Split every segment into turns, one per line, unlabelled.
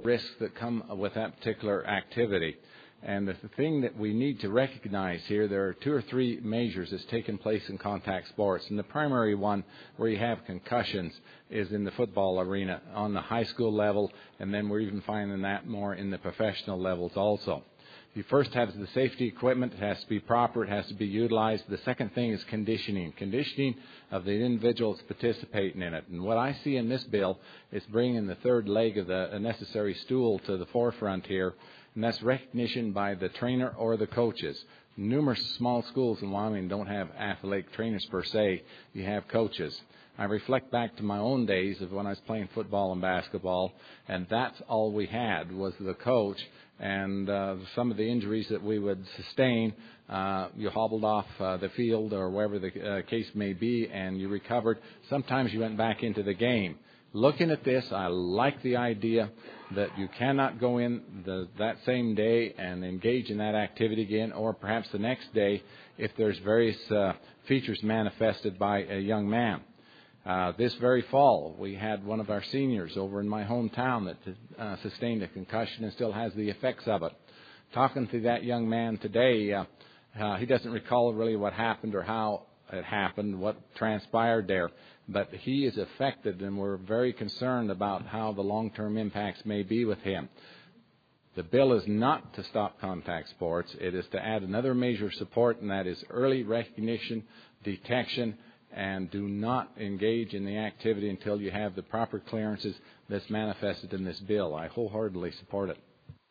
risks that come with that particular activity. And the thing that we need to recognize here, there are 2 or 3 measures that's taken place in contact sports. And the primary one where you have concussions is in the football arena on the high school level, and then we're even finding that more in the professional levels also. You first have the safety equipment. It has to be proper. It has to be utilized. The second thing is conditioning of the individuals participating in it. And what I see in this bill is bringing the third leg of the necessary stool to the forefront here, and that's recognition by the trainer or the coaches. Numerous small schools in Wyoming don't have athletic trainers per se. You have coaches. I reflect back to my own days of when I was playing football and basketball, and that's all we had was the coach. And some of the injuries that we would sustain, you hobbled off the field or wherever the case may be, and you recovered. Sometimes you went back into the game. Looking at this, I like the idea that you cannot go in that same day and engage in that activity again, or perhaps the next day if there's various features manifested by a young man. This very fall, we had one of our seniors over in my hometown that sustained a concussion and still has the effects of it. Talking to that young man today, he doesn't recall really what happened or how it happened, what transpired there, but he is affected, and we're very concerned about how the long-term impacts may be with him. The bill is not to stop contact sports. It is to add another measure of support, and that is early recognition, detection, and do not engage in the activity until you have the proper clearances that's manifested in this bill. I wholeheartedly support it.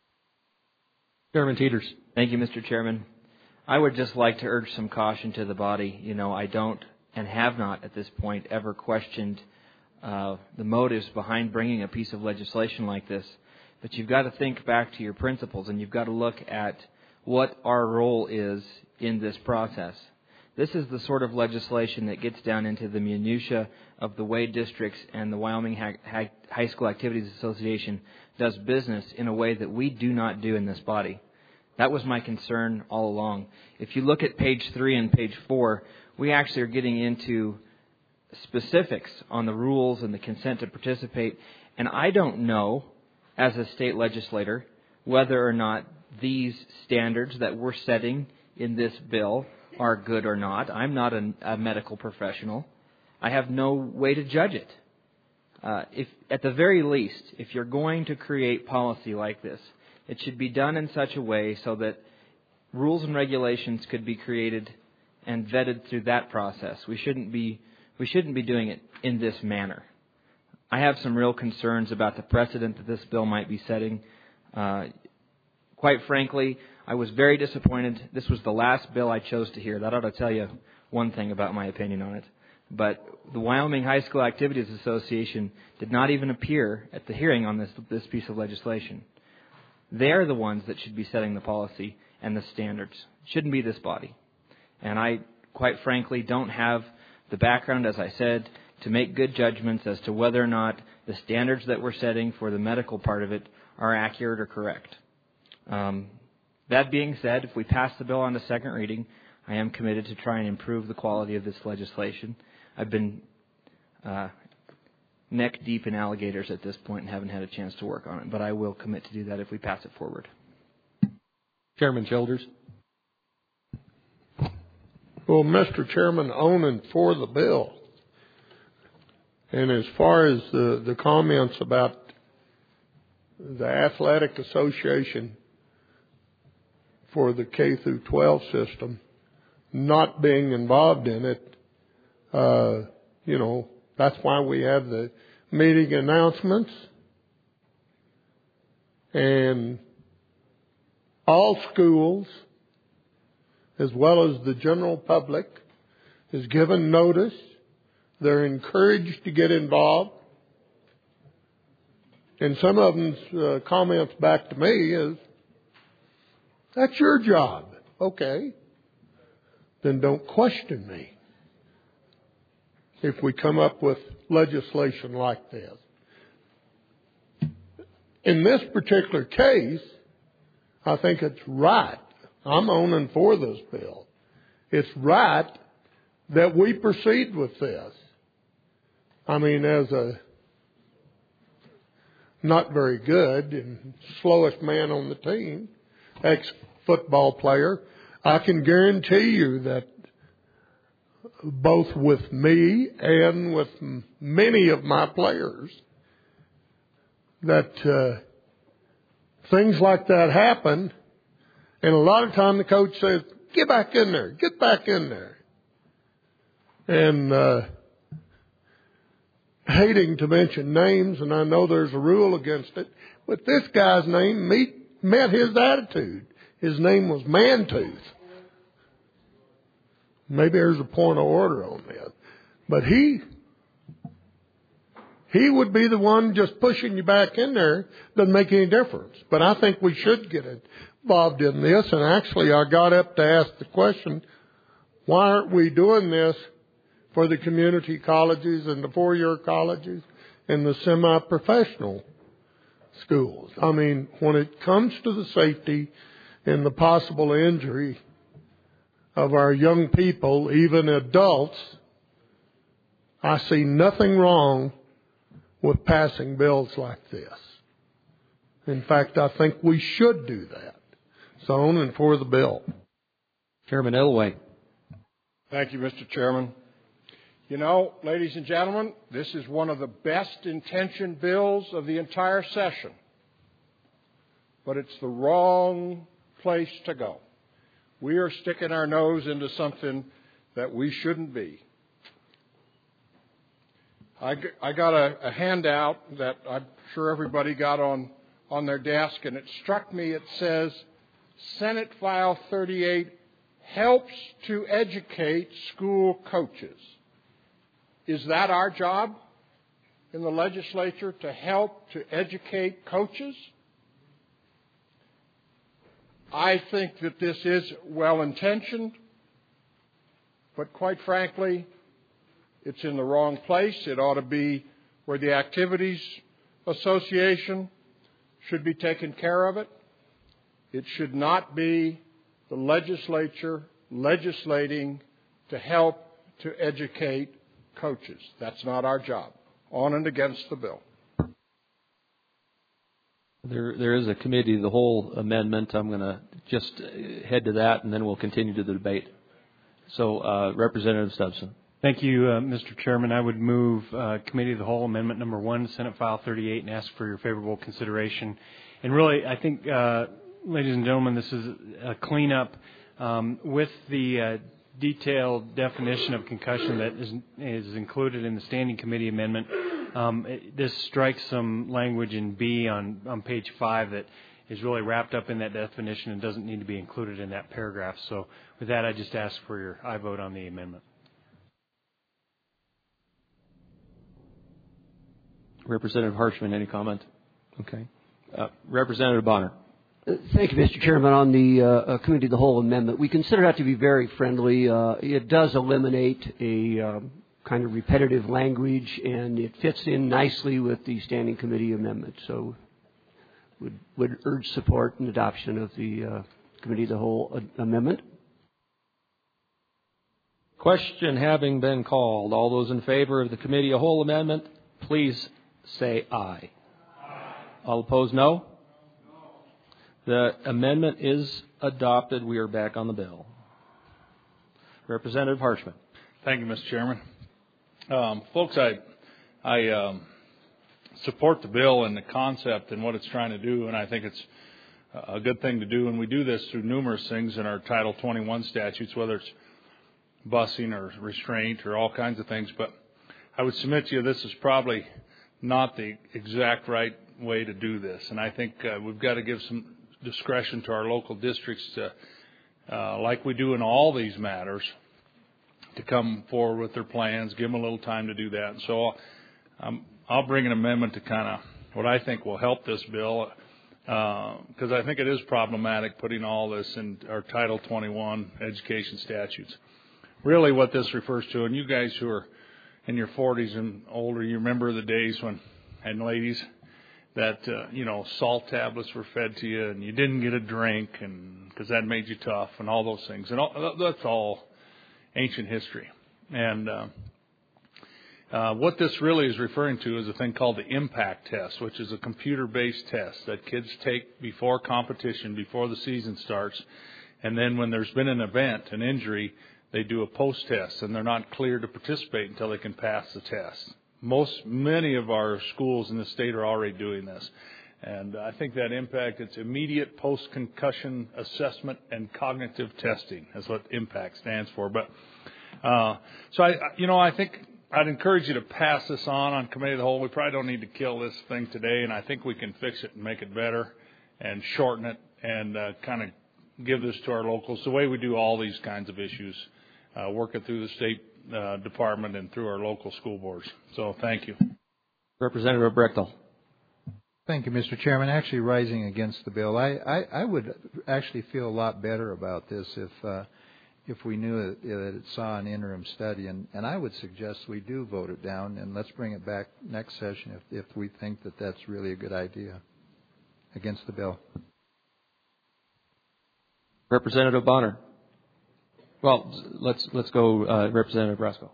Chairman Teeters.
Thank you, Mr. Chairman. I would just like to urge some caution to the body. I don't and have not at this point ever questioned the motives behind bringing a piece of legislation like this. But you've got to think back to your principles, and you've got to look at what our role is in this process. This is the sort of legislation that gets down into the minutia of the way districts and the Wyoming High School Activities Association does business in a way that we do not do in this body. That was my concern all along. If you look at page 3 and page 4, we actually are getting into specifics on the rules and the consent to participate. And I don't know, as a state legislator, whether or not these standards that we're setting in this bill are good or not. I'm not a medical professional. I have no way to judge it. If at the very least, if you're going to create policy like this, it should be done in such a way so that rules and regulations could be created and vetted through that process. We shouldn't be doing it in this manner. I have some real concerns about the precedent that this bill might be setting. Quite frankly, I was very disappointed. This was the last bill I chose to hear. That ought to tell you one thing about my opinion on it. But the Wyoming High School Activities Association did not even appear at the hearing on this piece of legislation. They're the ones that should be setting the policy and the standards. It shouldn't be this body. And I, quite frankly, don't have the background, as I said, to make good judgments as to whether or not the standards that we're setting for the medical part of it are accurate or correct. That being said, if we pass the bill on to second reading, I am committed to try and improve the quality of this legislation. I've been neck deep in alligators at this point and haven't had a chance to work on it, but I will commit to do that if we pass it forward.
Chairman Childers.
Well, Mr. Chairman, on and for the bill. And as far as the comments about the Athletic Association for the K through 12 system not being involved in it, that's why we have the meeting announcements. And all schools, as well as the general public, is given notice. They're encouraged to get involved. And some of them's comments back to me is, that's your job. Okay. Then don't question me if we come up with legislation like this. In this particular case, I think it's right. I'm on and for this bill. It's right that we proceed with this. I mean, as a not very good and slowest man on the team, ex-football player, I can guarantee you that both with me and with many of my players, that things like that happen, and a lot of time the coach says, get back in there, get back in there. And hating to mention names, and I know there's a rule against it, but this guy's name met his attitude. His name was Mantooth. Maybe there's a point of order on that. But he would be the one just pushing you back in there. Doesn't make any difference. But I think we should get involved in this. And actually, I got up to ask the question, why aren't we doing this for the community colleges and the four-year colleges and the semi-professional schools? I mean, when it comes to the safety and the possible injury of our young people, even adults, I see nothing wrong with passing bills like this. In fact, I think we should do that. So on and for the bill.
Chairman Elway.
Thank you, Mr. Chairman. You know, ladies and gentlemen, this is one of the best intentioned bills of the entire session. But it's the wrong place to go. We are sticking our nose into something that we shouldn't be. I got a handout that I'm sure everybody got on their desk, and it struck me. It says, Senate File 38 helps to educate school coaches. Is that our job in the legislature, to help to educate coaches? I think that this is well-intentioned, but quite frankly, it's in the wrong place. It ought to be where the Activities Association should be taking care of it. It should not be the legislature legislating to help to educate coaches. That's not our job. On and against the bill.
There is a committee of the whole amendment. I'm going to just head to that, and then we'll continue to the debate. So, Representative Stubson.
Thank you, Mr. Chairman. I would move Committee of the Whole Amendment Number 1, Senate File 38, and ask for your favorable consideration. And really, I think, ladies and gentlemen, this is a cleanup with the detailed definition of concussion that is included in the Standing Committee Amendment. This strikes some language in B on page 5 that is really wrapped up in that definition and doesn't need to be included in that paragraph. So with that, I just ask for your aye vote on the amendment.
Representative Harshman, any comment? Okay. Representative Bonner.
Thank you, Mr. Chairman. On the Committee of the Whole Amendment, we consider that to be very friendly. It does eliminate a kind of repetitive language, and it fits in nicely with the Standing Committee Amendment. So would urge support and adoption of the Committee of the Whole Amendment.
Question having been called, all those in favor of the Committee of the Whole Amendment, please say aye. Aye. All opposed, no? The amendment is adopted. We are back on the bill. Representative Harshman.
Thank you, Mr. Chairman. Folks, I support the bill and the concept and what it's trying to do, and I think it's a good thing to do. And we do this through numerous things in our Title 21 statutes, whether it's busing or restraint or all kinds of things. But I would submit to you this is probably not the exact right way to do this. And I think we've got to give some discretion to our local districts to, like we do in all these matters, to come forward with their plans, give them a little time to do that. And so I'll bring an amendment to kind of what I think will help this bill, because I think it is problematic putting all this in our Title 21 education statutes. Really what this refers to, and you guys who are in your 40s and older, you remember the days when, and ladies, that, salt tablets were fed to you and you didn't get a drink and because that made you tough and all those things. And that's all ancient history. And What this really is referring to is a thing called the impact test, which is a computer-based test that kids take before competition, before the season starts. And then when there's been an event, an injury, they do a post-test, and they're not cleared to participate until they can pass the test. Many of our schools in the state are already doing this. And I think that impact, it's immediate post-concussion assessment and cognitive testing. That's what impact stands for. But so I think I'd encourage you to pass this on Committee of the Whole. We probably don't need to kill this thing today, and I think we can fix it and make it better and shorten it and kind of give this to our locals the way we do all these kinds of issues, work it through the state department and through our local school boards. So thank you.
Representative Brechtel.
Thank you, Mr. Chairman. Actually, rising against the bill, I would actually feel a lot better about this if we knew that it saw an interim study, and I would suggest we do vote it down, and let's bring it back next session if we think that that's really a good idea against the bill.
Representative Bonner. Well, let's go Representative Brasco.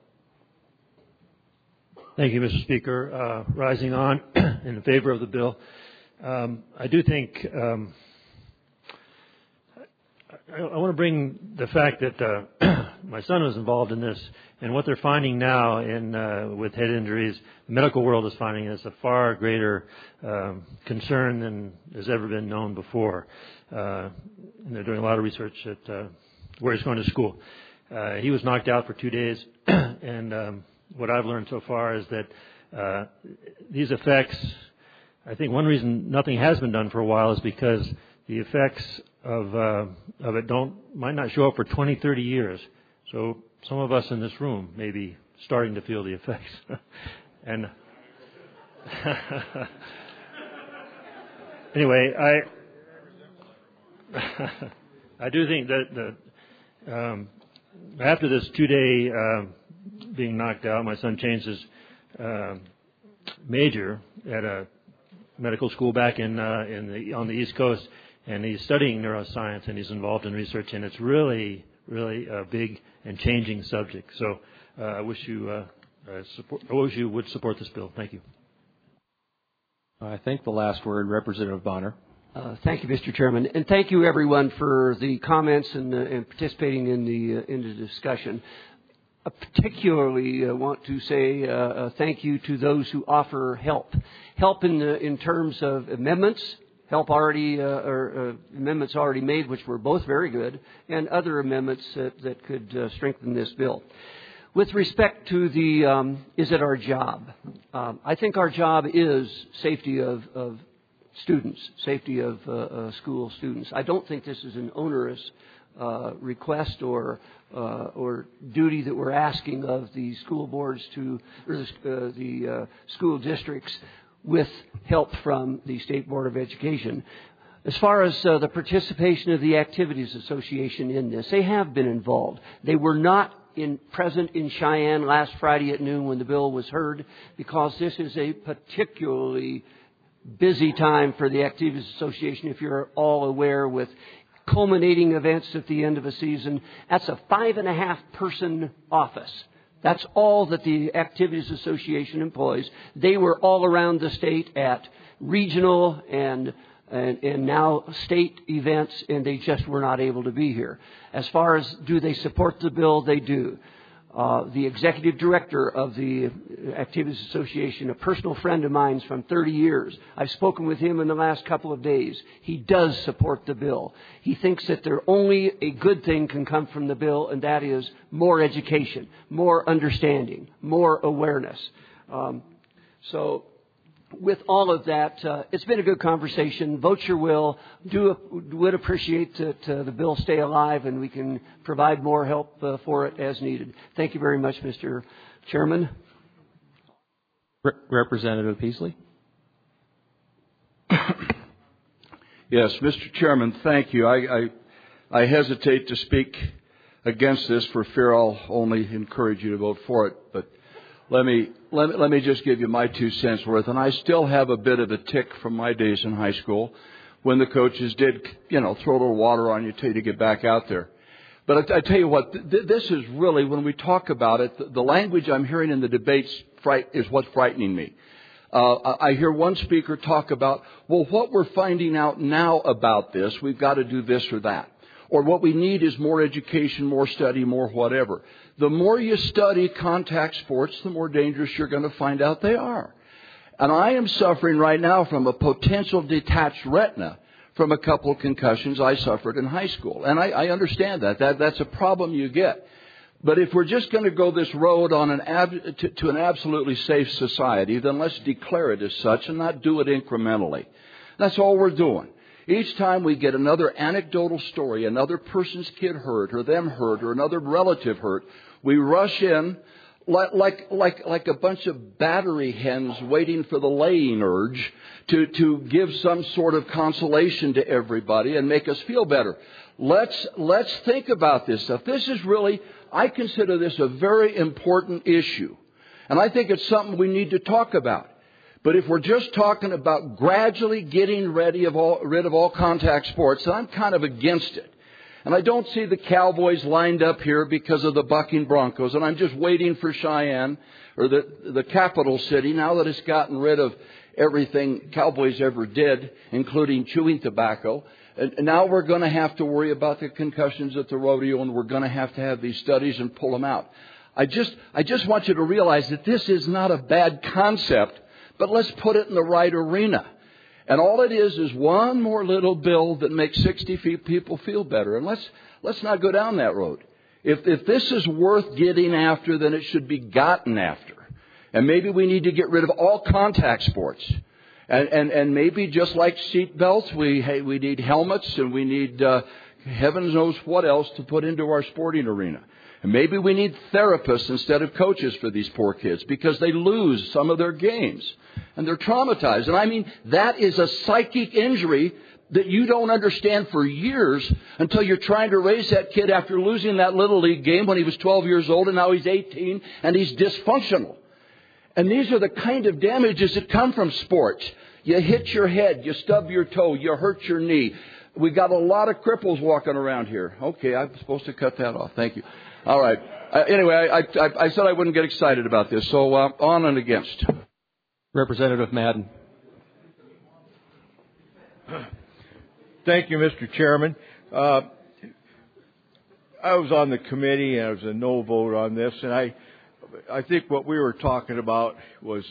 Thank you, Mr. Speaker. Rising on in favor of the bill. I do think I want to bring the fact that my son was involved in this, and what they're finding now with head injuries, the medical world is finding is a far greater concern than has ever been known before. And they're doing a lot of research at where he's going to school. He was knocked out for 2 days, and what I've learned so far is that these effects, I think one reason nothing has been done for a while is because the effects of it might not show up for 20, 30 years. So some of us in this room may be starting to feel the effects. And anyway, I do think that after this 2-day being knocked out, my son changed his major at a medical school back on the East Coast, and he's studying neuroscience, and he's involved in research, and it's really, really a big and changing subject. So I wish you would support this bill. Thank you.
I think the last word, Representative Bonner.
Thank you, Mr. Chairman, and thank you, everyone, for the comments and participating in the discussion. I particularly want to say thank you to those who offer help in terms of amendments, amendments already made, which were both very good, and other amendments that could strengthen this bill. With respect to the is it our job? I think our job is safety of students, safety of school students. I don't think this is an onerous request or duty that we're asking of the school boards or the school districts with help from the State Board of Education. As far as the participation of the Activities Association in this, they have been involved. They were not present in Cheyenne last Friday at noon when the bill was heard, because this is a particularly busy time for the Activities Association, if you're all aware, with culminating events at the end of a season. That's a 5.5-person office. That's all that the Activities Association employs. They were all around the state at regional and now state events, and they just were not able to be here. As far as do they support the bill, they do. The executive director of the Activities Association, a personal friend of mine from 30 years. I've spoken with him in the last couple of days. He does support the bill. He thinks that only a good thing can come from the bill, and that is more education, more understanding, more awareness. So with all of that, it's been a good conversation. Vote your will. Would appreciate that the bill stay alive and we can provide more help for it as needed. Thank you very much, Mr. Chairman.
Representative Peasley.
Yes, Mr. Chairman, thank you. I hesitate to speak against this for fear I'll only encourage you to vote for it, but let me just give you my 2 cents worth. And I still have a bit of a tick from my days in high school when the coaches did, throw a little water on you till you get back out there. But I tell you what, this is really, when we talk about it, the language I'm hearing in the debates is what's frightening me. I hear one speaker talk about, well, what we're finding out now about this, we've got to do this or that. Or what we need is more education, more study, more whatever. The more you study contact sports, the more dangerous you're going to find out they are. And I am suffering right now from a potential detached retina from a couple of concussions I suffered in high school. And I understand that. That's a problem you get. But if we're just going to go this road on to an absolutely safe society, then let's declare it as such and not do it incrementally. That's all we're doing. Each time we get another anecdotal story, another person's kid hurt or them hurt or another relative hurt, we rush in like a bunch of battery hens waiting for the laying urge to give some sort of consolation to everybody and make us feel better. Let's think about this stuff. This is really, I consider this a very important issue. And I think it's something we need to talk about. But if we're just talking about gradually getting rid of all contact sports, then I'm kind of against it. And I don't see the Cowboys lined up here because of the bucking Broncos. And I'm just waiting for Cheyenne, or the capital city, now that it's gotten rid of everything Cowboys ever did, including chewing tobacco. And now we're going to have to worry about the concussions at the rodeo, and we're going to have these studies and pull them out. I just want you to realize that this is not a bad concept, but let's put it in the right arena. And all it is one more little bill that makes 60 people feel better. And let's not go down that road. If this is worth getting after, then it should be gotten after. And maybe we need to get rid of all contact sports. And maybe just like seat belts, we need helmets and we need heaven knows what else to put into our sporting arena. And maybe we need therapists instead of coaches for these poor kids because they lose some of their games and they're traumatized. And I mean, that is a psychic injury that you don't understand for years until you're trying to raise that kid after losing that Little League game when he was 12 years old and now he's 18 and he's dysfunctional. And these are the kind of damages that come from sports. You hit your head, you stub your toe, you hurt your knee. We got a lot of cripples walking around here. Okay, I'm supposed to cut that off. Thank you. All right. Anyway, I said I wouldn't get excited about this, so on and against.
Representative Madden.
Thank you, Mr. Chairman. I was on the committee, and it was a no vote on this, and I think what we were talking about was,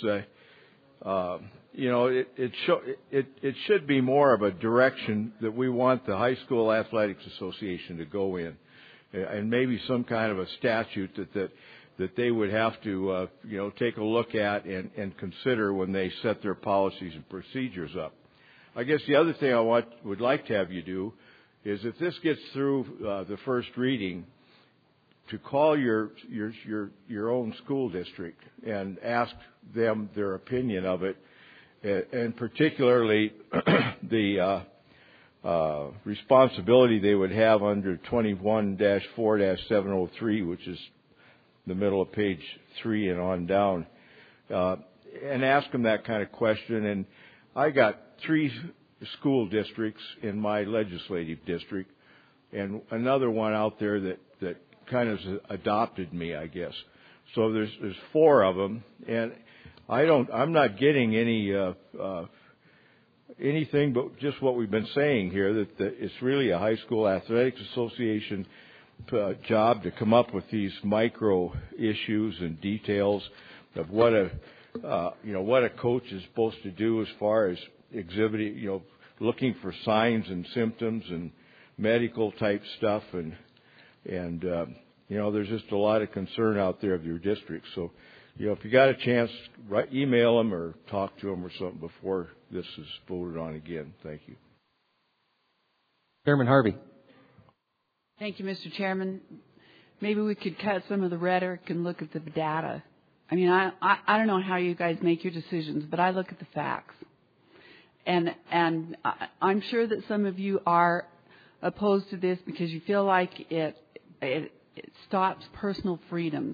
it should be more of a direction that we want the High School Athletics Association to go in. And maybe some kind of a statute that they would have to take a look at and consider when they set their policies and procedures up. I guess the other thing I would like to have you do is if this gets through the first reading, to call your own school district and ask them their opinion of it, and particularly the responsibility they would have under 21-4-703, which is the middle of page 3 and on down, and ask them that kind of question. And I got 3 school districts in my legislative district and another one out there that kind of adopted me, I guess. So there's 4 of them, and I'm not getting anything but just what we've been saying here, that it's really a High School Athletics Association job to come up with these micro issues and details of what a coach is supposed to do as far as exhibiting, looking for signs and symptoms and medical type stuff, and there's just a lot of concern out there of your district. So, if you got a chance, email them or talk to them or something before this is voted on again. Thank you.
Chairman Harvey.
Thank you, Mr. Chairman. Maybe we could cut some of the rhetoric and look at the data. I mean, I don't know how you guys make your decisions, but I look at the facts. And I'm sure that some of you are opposed to this because you feel like it stops personal freedoms.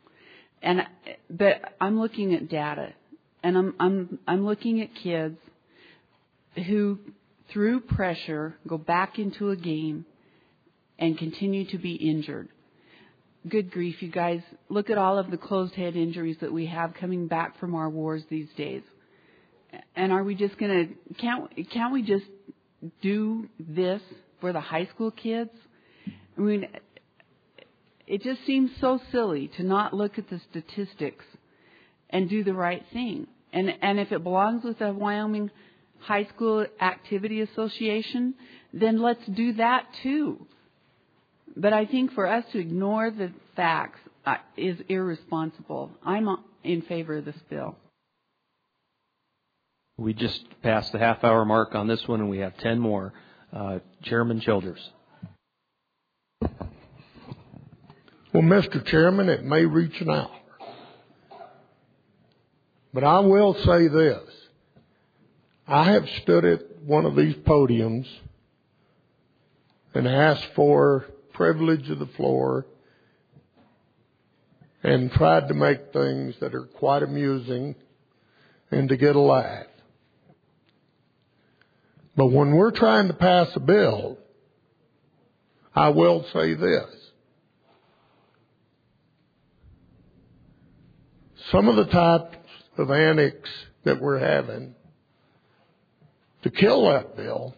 But I'm looking at data, and I'm looking at kids who, through pressure, go back into a game and continue to be injured. Good grief, you guys. Look at all of the closed head injuries that we have coming back from our wars these days. And are we just going to, can't we just do this for the high school kids? I mean, it just seems so silly to not look at the statistics and do the right thing. And if it belongs with the Wyoming High School Activity Association, then let's do that too. But I think for us to ignore the facts is irresponsible. I'm in favor of this bill.
We just passed the half-hour mark on this one, and we have 10 more. Chairman Childers.
Well, Mr. Chairman, it may reach an hour. But I will say this. I have stood at one of these podiums and asked for privilege of the floor and tried to make things that are quite amusing and to get a laugh. But when we're trying to pass a bill, I will say this. Some of the types of antics that we're having to kill that bill,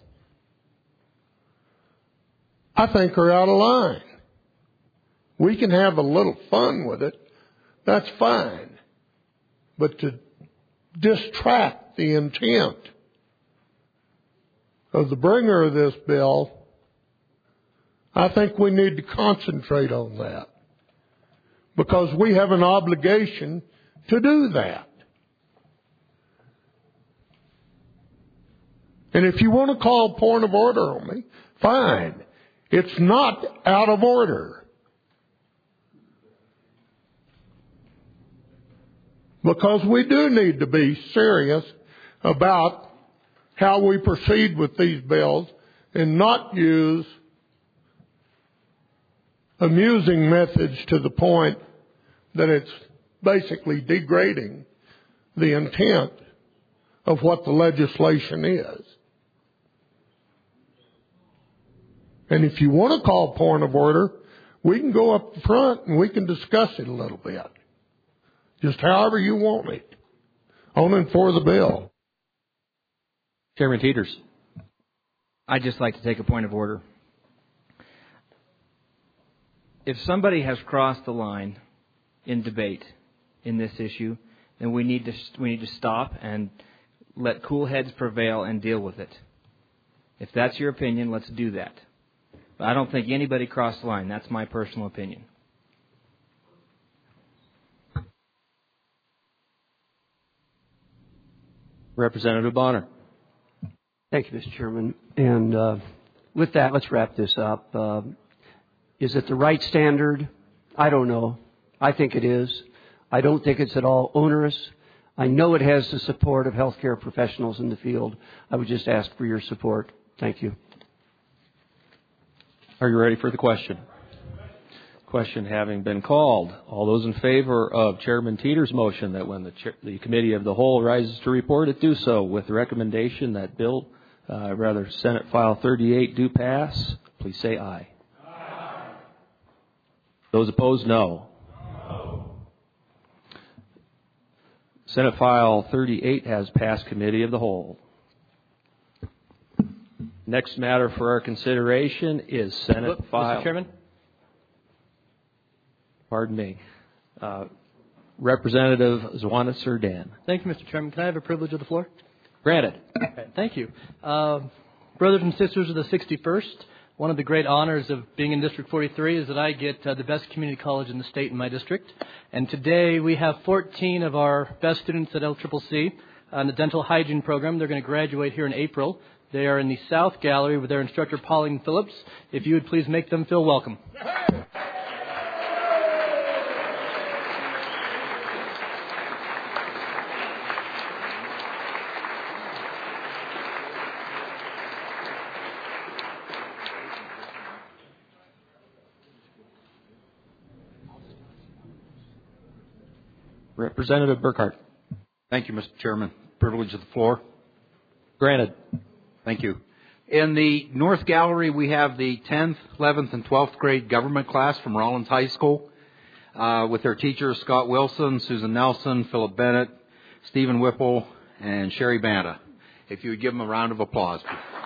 I think are out of line. We can have a little fun with it. That's fine. But to distract the intent of the bringer of this bill, I think we need to concentrate on that. Because we have an obligation to do that. And if you want to call a point of order on me, fine. It's not out of order. Because we do need to be serious about how we proceed with these bills and not use amusing methods to the point that it's basically degrading the intent of what the legislation is. And if you want to call point of order, we can go up front and we can discuss it a little bit. Just however you want it. On and for the bill.
Chairman Teeters.
I'd just like to take a point of order. If somebody has crossed the line in debate in this issue, then we need to stop and let cool heads prevail and deal with it. If that's your opinion, let's do that. But I don't think anybody crossed the line. That's my personal opinion.
Representative Bonner.
Thank you, Mr. Chairman. And with that, let's wrap this up. Is it the right standard? I don't know. I think it is. I don't think it's at all onerous. I know it has the support of healthcare professionals in the field. I would just ask for your support. Thank you.
Are you ready for the question? Question having been called. All those in favor of Chairman Teeters' motion that when the Committee of the Whole rises to report it, do so with the recommendation that Senate File 38 do pass, please say aye. Aye. Those opposed, no. No. Senate File 38 has passed Committee of the Whole. Next matter for our consideration is Senate File...
Mr. Chairman?
Pardon me. Representative Zwana Serdan.
Thank you, Mr. Chairman. Can I have a privilege of the floor?
Granted.
Okay, thank you. Brothers and sisters of the 61st, one of the great honors of being in District 43 is that I get the best community college in the state in my district. And today we have 14 of our best students at LCCC on the dental hygiene program. They're going to graduate here in April. They are in the South Gallery with their instructor, Pauline Phillips. If you would please make them feel welcome.
Representative Burkhart.
Thank you, Mr. Chairman. Privilege of the floor.
Granted.
Thank you. In the North Gallery, we have the 10th, 11th, and 12th grade government class from Rollins High School with their teachers Scott Wilson, Susan Nelson, Philip Bennett, Stephen Whipple, and Sherry Banta. If you would give them a round of applause.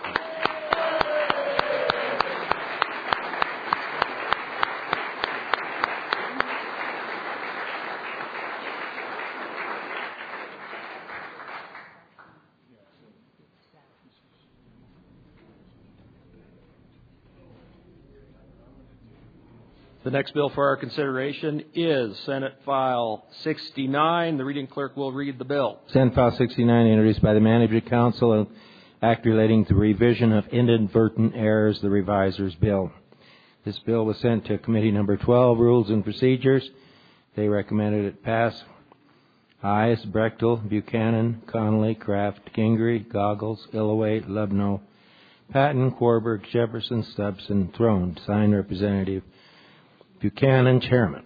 The next bill for our consideration is Senate File 69. The reading clerk will read the bill.
Senate File 69, introduced by the Management Council, an act relating to revision of inadvertent errors, the Reviser's Bill. This bill was sent to Committee Number 12, Rules and Procedures. They recommended it pass. Ayes: Brechtel, Buchanan, Connolly, Kraft, Gingrey, Goggles, Illoway, Lubno, Patton, Korberg, Jefferson, Stubbs, and Throne. Signed, Representative Buchanan, Chairman.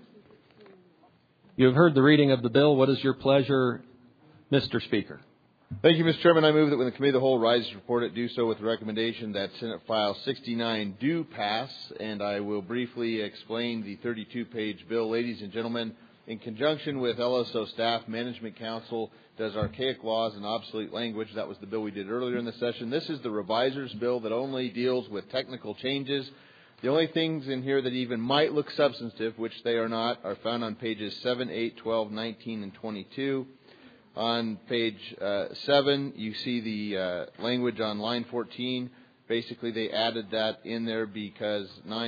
You have heard the reading of the bill. What is your pleasure, Mr. Speaker?
Thank you, Mr. Chairman. I move that when the Committee of the Whole rises to report it, do so with the recommendation that Senate File 69 do pass, and I will briefly explain the 32-page bill. Ladies and gentlemen, in conjunction with LSO staff, Management Council does archaic laws and obsolete language. That was the bill we did earlier in the session. This is the Reviser's Bill that only deals with technical changes. The only things in here that even might look substantive, which they are not, are found on pages 7, 8, 12, 19, and 22. On page 7, you see the language on line 14. Basically, they added that in there because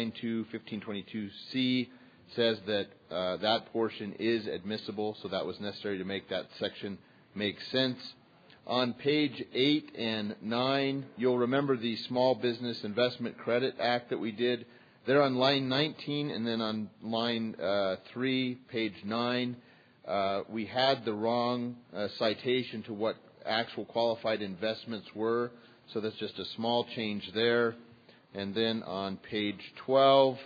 9.2.1522C says that that portion is admissible, so that was necessary to make that section make sense. On page 8 and 9, you'll remember the Small Business Investment Credit Act that we did. They're on line 19, and then on line 3, page 9, we had the wrong citation to what actual qualified investments were, so that's just a small change there. And then on page 12,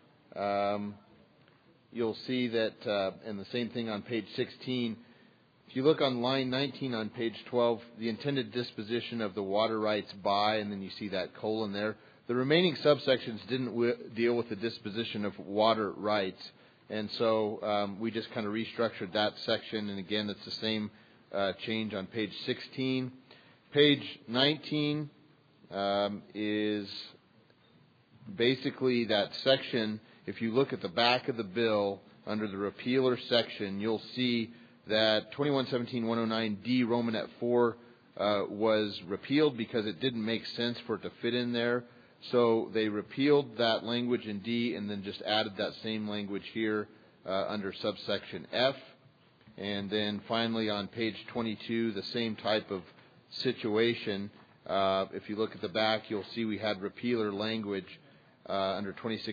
you'll see that, and the same thing on page 16, if you look on line 19 on page 12, the intended disposition of the water rights by, and then you see that colon there. The remaining subsections didn't deal with the disposition of water rights, and so we just kind of restructured that section, and again, it's the same change on page 16. Page 19 is basically that section. If you look at the back of the bill, under the repealer section, you'll see that 2117-109D Romanet 4 was repealed because it didn't make sense for it to fit in there. So they repealed that language in D and then just added that same language here under subsection F. And then finally on page 22, the same type of situation. If you look at the back, you'll see we had repealer language under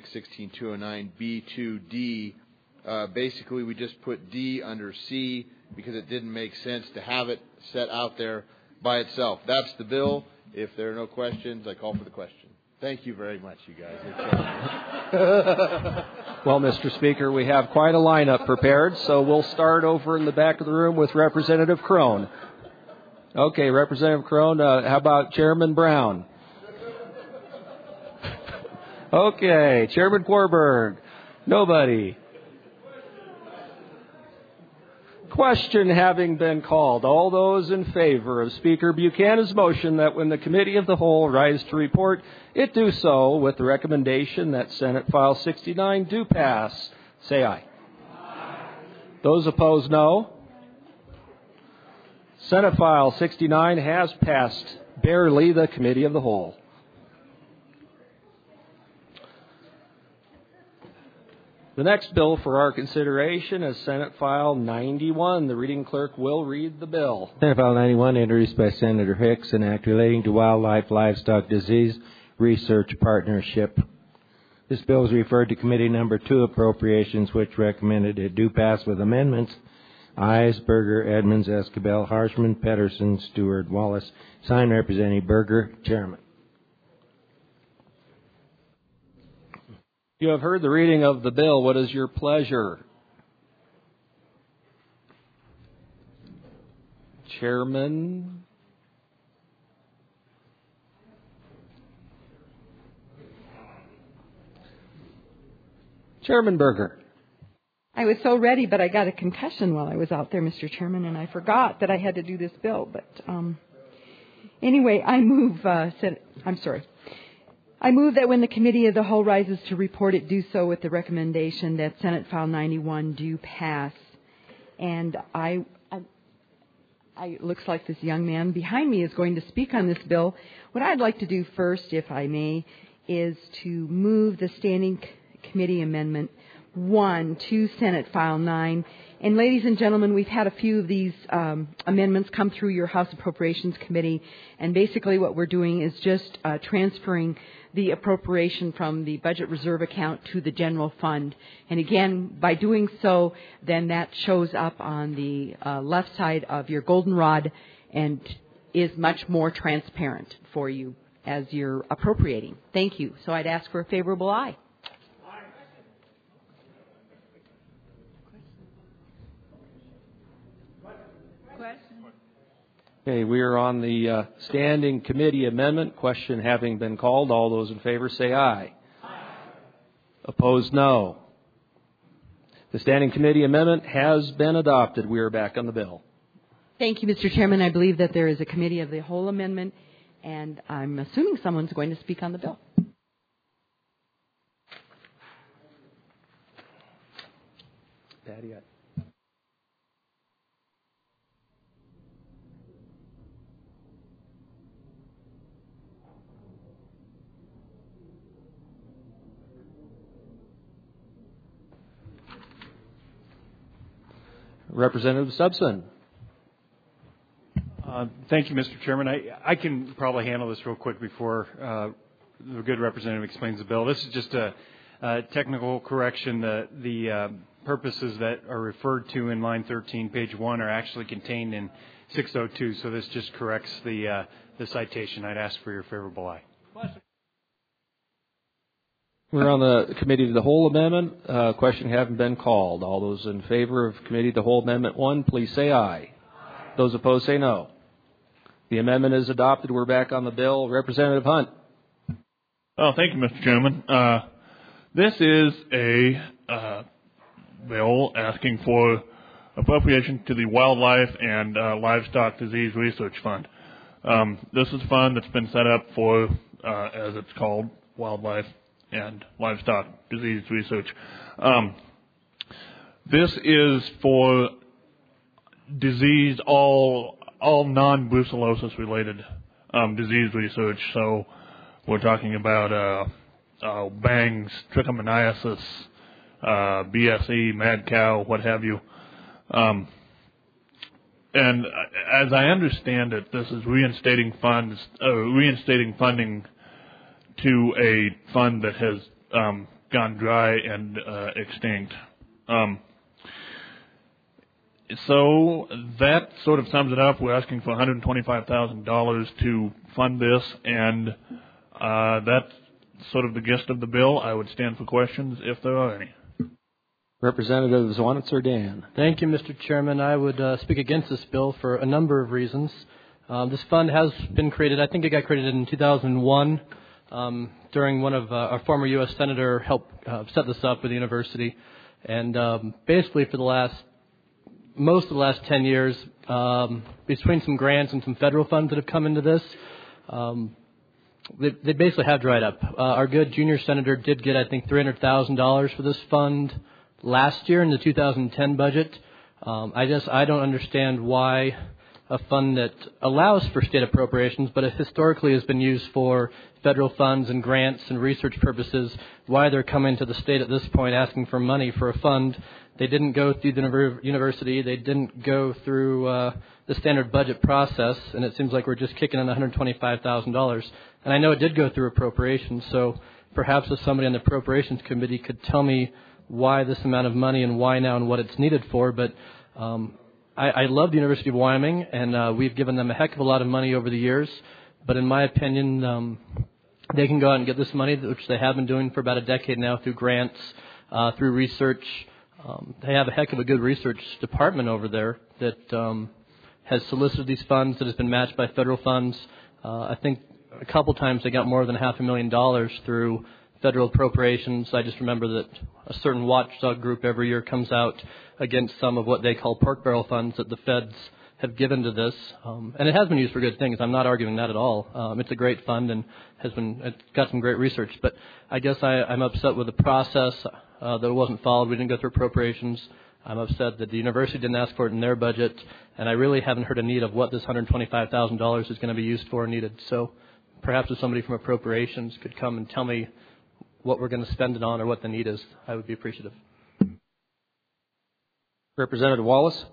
2616-209B2D. Basically, we just put D under C because it didn't make sense to have it set out there by itself. That's the bill. If there are no questions, I call for the question. Thank you very much, you guys.
Well, Mr. Speaker, we have quite a lineup prepared, so we'll start over in the back of the room with Representative Crone. Okay, Representative Crone, how about Chairman Brown? Okay, Chairman Korberg. Nobody. Question having been called, all those in favor of Speaker Buchanan's motion that when the Committee of the Whole rise to report, it do so with the recommendation that Senate File 69 do pass, say aye. Aye. Those opposed, no. Senate File 69 has passed barely the Committee of the Whole. The next bill for our consideration is Senate File 91. The reading clerk will read the bill.
Senate File 91, introduced by Senator Hicks, an act relating to wildlife livestock disease research partnership. This bill is referred to Committee Number 2, Appropriations, which recommended it do pass with amendments. Ayes: Berger, Edmonds, Escabel, Harshman, Pedersen, Stewart, Wallace. Signed, Representative Berger, Chairman.
You have heard the reading of the bill. What is your pleasure? Chairman? Chairman Berger.
I was so ready, but I got a concussion while I was out there, Mr. Chairman, and I forgot that I had to do this bill. But anyway, I move that when the Committee of the Whole rises to report it, do so with the recommendation that Senate File 91 do pass. And it looks like this young man behind me is going to speak on this bill. What I'd like to do first, if I may, is to move the Standing Committee Amendment 1 to Senate File 9. And ladies and gentlemen, we've had a few of these amendments come through your House Appropriations Committee, and basically what we're doing is just transferring the appropriation from the budget reserve account to the general fund. And again, by doing so, then that shows up on the left side of your goldenrod and is much more transparent for you as you're appropriating. Thank you. So I'd ask for a favorable aye.
Okay, we are on the Standing Committee Amendment. Question having been called, all those in favor say aye. Opposed, no. The Standing Committee Amendment has been adopted. We are back on the bill.
Thank you, Mr. Chairman. I believe that there is a Committee of the Whole amendment, and I'm assuming someone's going to speak on the bill.
Daddy, Representative Subson.
Thank you, Mr. Chairman. I can probably handle this real quick before the good representative explains the bill. This is just a technical correction. The purposes that are referred to in line 13, page 1, are actually contained in 602. So this just corrects the citation. I'd ask for your favorable aye.
We're on the Committee of the Whole Amendment. Question having been called. All those in favor of Committee of the Whole Amendment 1, please say aye. Those opposed say no. The amendment is adopted. We're back on the bill. Representative Hunt.
Oh, thank you, Mr. Chairman. This is a bill asking for appropriation to the Wildlife and Livestock Disease Research Fund. This is a fund that's been set up for, as it's called, Wildlife and Livestock Disease Research. This is for disease, all non-brucellosis related disease research. So we're talking about bangs, trichomoniasis, BSE, mad cow, what have you. And as I understand it, this is reinstating funding to a fund that has gone dry and extinct. So that sort of sums it up. We're asking for $125,000 to fund this, and that's sort of the gist of the bill. I would stand for questions if there are any.
Representative Zwanitz or Dan.
Thank you, Mr. Chairman. I would speak against this bill for a number of reasons. This fund has been created. I think it got created in 2001 during one of our former U.S. Senator helped set this up with the university. And basically for most of the last 10 years, between some grants and some federal funds that have come into this, they basically have dried up. Our good junior senator did get, I think, $300,000 for this fund last year in the 2010 budget. I don't understand why a fund that allows for state appropriations, but it historically has been used for federal funds and grants and research purposes, why they're coming to the state at this point asking for money for a fund. They didn't go through the university. They didn't go through the standard budget process, and it seems like we're just kicking in $125,000. And I know it did go through appropriations, so perhaps if somebody on the Appropriations Committee could tell me why this amount of money and why now and what it's needed for. But I love the University of Wyoming, and we've given them a heck of a lot of money over the years. But in my opinion, they can go out and get this money, which they have been doing for about a decade now through grants, through research. They have a heck of a good research department over there that has solicited these funds, that has been matched by federal funds. I think a couple times they got more than $500,000 through federal appropriations. I just remember that a certain watchdog group every year comes out against some of what they call pork barrel funds that the feds have given to this, and it has been used for good things. I'm not arguing that at all. It's a great fund and it's got some great research. But I guess I'm upset with the process that it wasn't followed. We didn't go through appropriations. I'm upset that the university didn't ask for it in their budget, and I really haven't heard a need of what this $125,000 is going to be used for or needed. So perhaps if somebody from appropriations could come and tell me what we're going to spend it on or what the need is, I would be appreciative.
Representative Wallace.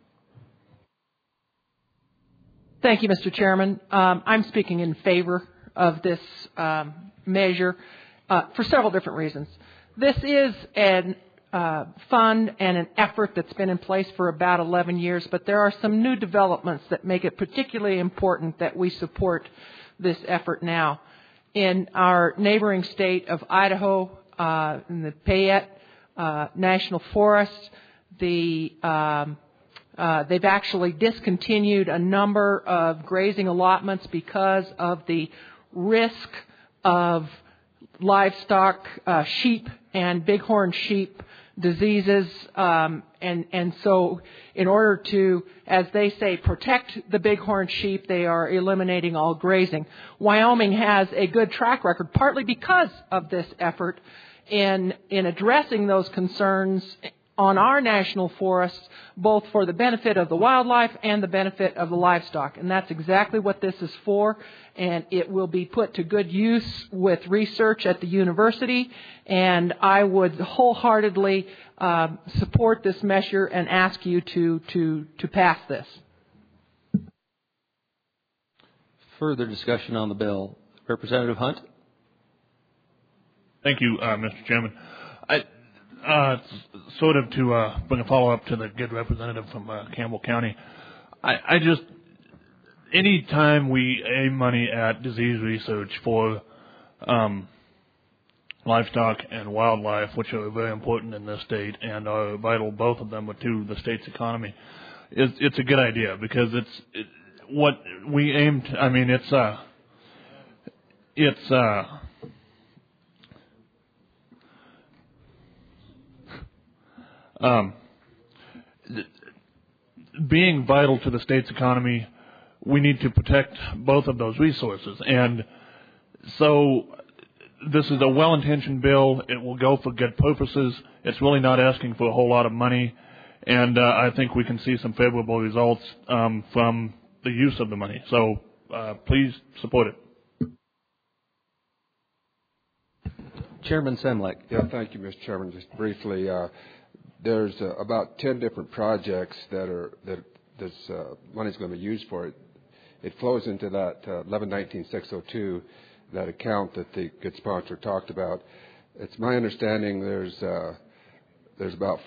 Thank you, Mr. Chairman. I'm speaking in favor of this measure for several different reasons. This is an fund and an effort that's been in place for about 11 years, but there are some new developments that make it particularly important that we support this effort now. In our neighboring state of Idaho, in the Payette National Forest, they've actually discontinued a number of grazing allotments because of the risk of livestock, sheep and bighorn sheep diseases. And so in order to, as they say, protect the bighorn sheep, they are eliminating all grazing. Wyoming has a good track record, partly because of this effort, in addressing those concerns on our national forests, both for the benefit of the wildlife and the benefit of the livestock. And that's exactly what this is for, and it will be put to good use with research at the university, and I would wholeheartedly support this measure and ask you to pass this.
Further discussion on the bill. Representative Hunt.
Thank you, Mr. Chairman. Sort of to bring a follow-up to the good representative from Campbell County, I just, any time we aim money at disease research for livestock and wildlife, which are very important in this state and are vital, both of them, to the state's economy, it's a good idea because what we aim to, I mean, being vital to the state's economy, we need to protect both of those resources. And so this is a well-intentioned bill. It will go for good purposes. It's really not asking for a whole lot of money. And I think we can see some favorable results from the use of the money. So please support it.
Chairman Semlek.
Yeah, thank you, Mr. Chairman. Just briefly, there's about 10 different projects that this money is going to be used for. It flows into that 1119-602, that account that the good sponsor talked about. It's my understanding there's about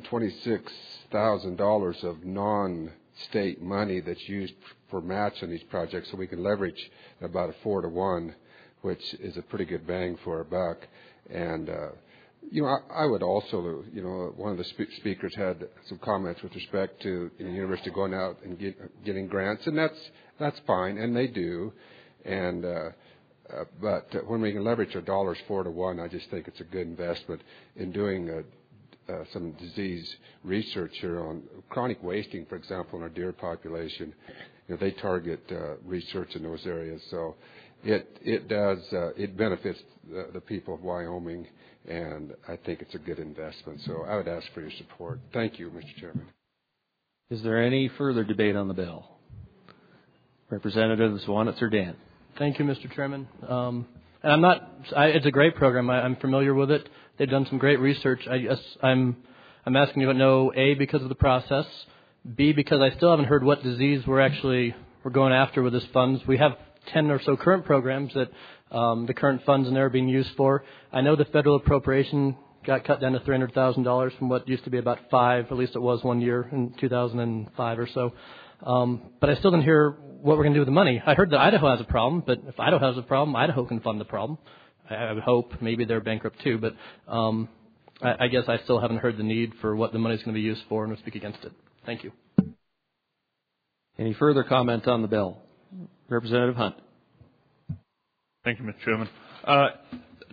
$426,000 of non-state money that's used for matching these projects, so we can leverage about a 4-to-1, which is a pretty good bang for our buck. And I would also, one of the speakers had some comments with respect to the university going out and getting grants, and that's fine, and they do. And but when we can leverage our dollars 4-to-1, I just think it's a good investment in doing some disease research here on chronic wasting, for example, in our deer population. They target research in those areas, so it benefits the people of Wyoming, and I think it's a good investment. So I would ask for your support. Thank you, Mr. Chairman.
Is there any further debate on the bill? Representative Zwanitzer-Dan.
Thank you, Mr. Chairman. And it's a great program. I'm familiar with it. They've done some great research. I'm asking you to know, A, because of the process, B, because I still haven't heard what disease we're going after with this funds. We have 10 or so current programs that the current funds in there are being used for. I know the federal appropriation got cut down to $300,000 from what used to be about $5 million, at least it was one year in 2005 or so. But I still didn't hear what we're going to do with the money. I heard that Idaho has a problem, but if Idaho has a problem, Idaho can fund the problem. I would hope. Maybe they're bankrupt too, but I guess I still haven't heard the need for what the money is going to be used for, and would speak against it. Thank you.
Any further comment on the bill? Representative Hunt.
Thank you, Mr. Chairman.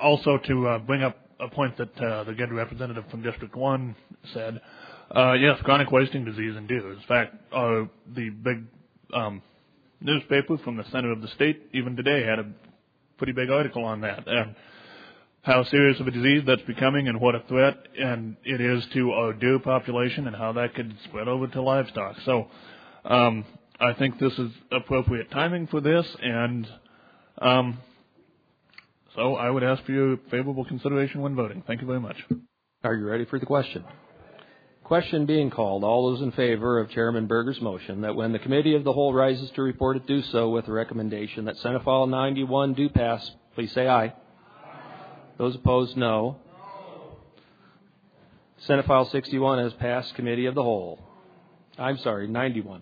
also to bring up a point that the good representative from District 1 said, yes, chronic wasting disease indeed. In fact, the big newspaper from the center of the state, even today, had a pretty big article on that, and how serious of a disease that's becoming and what a threat and it is to our deer population and how that could spread over to livestock. So I think this is appropriate timing for this, and so I would ask for your favorable consideration when voting. Thank you very much.
Are you ready for the question? Question being called. All those in favor of Chairman Berger's motion that when the Committee of the Whole rises to report it, do so with the recommendation that Senate File 91 do pass, please say aye. Those opposed, no. Senate File 61 has passed Committee of the Whole. 91.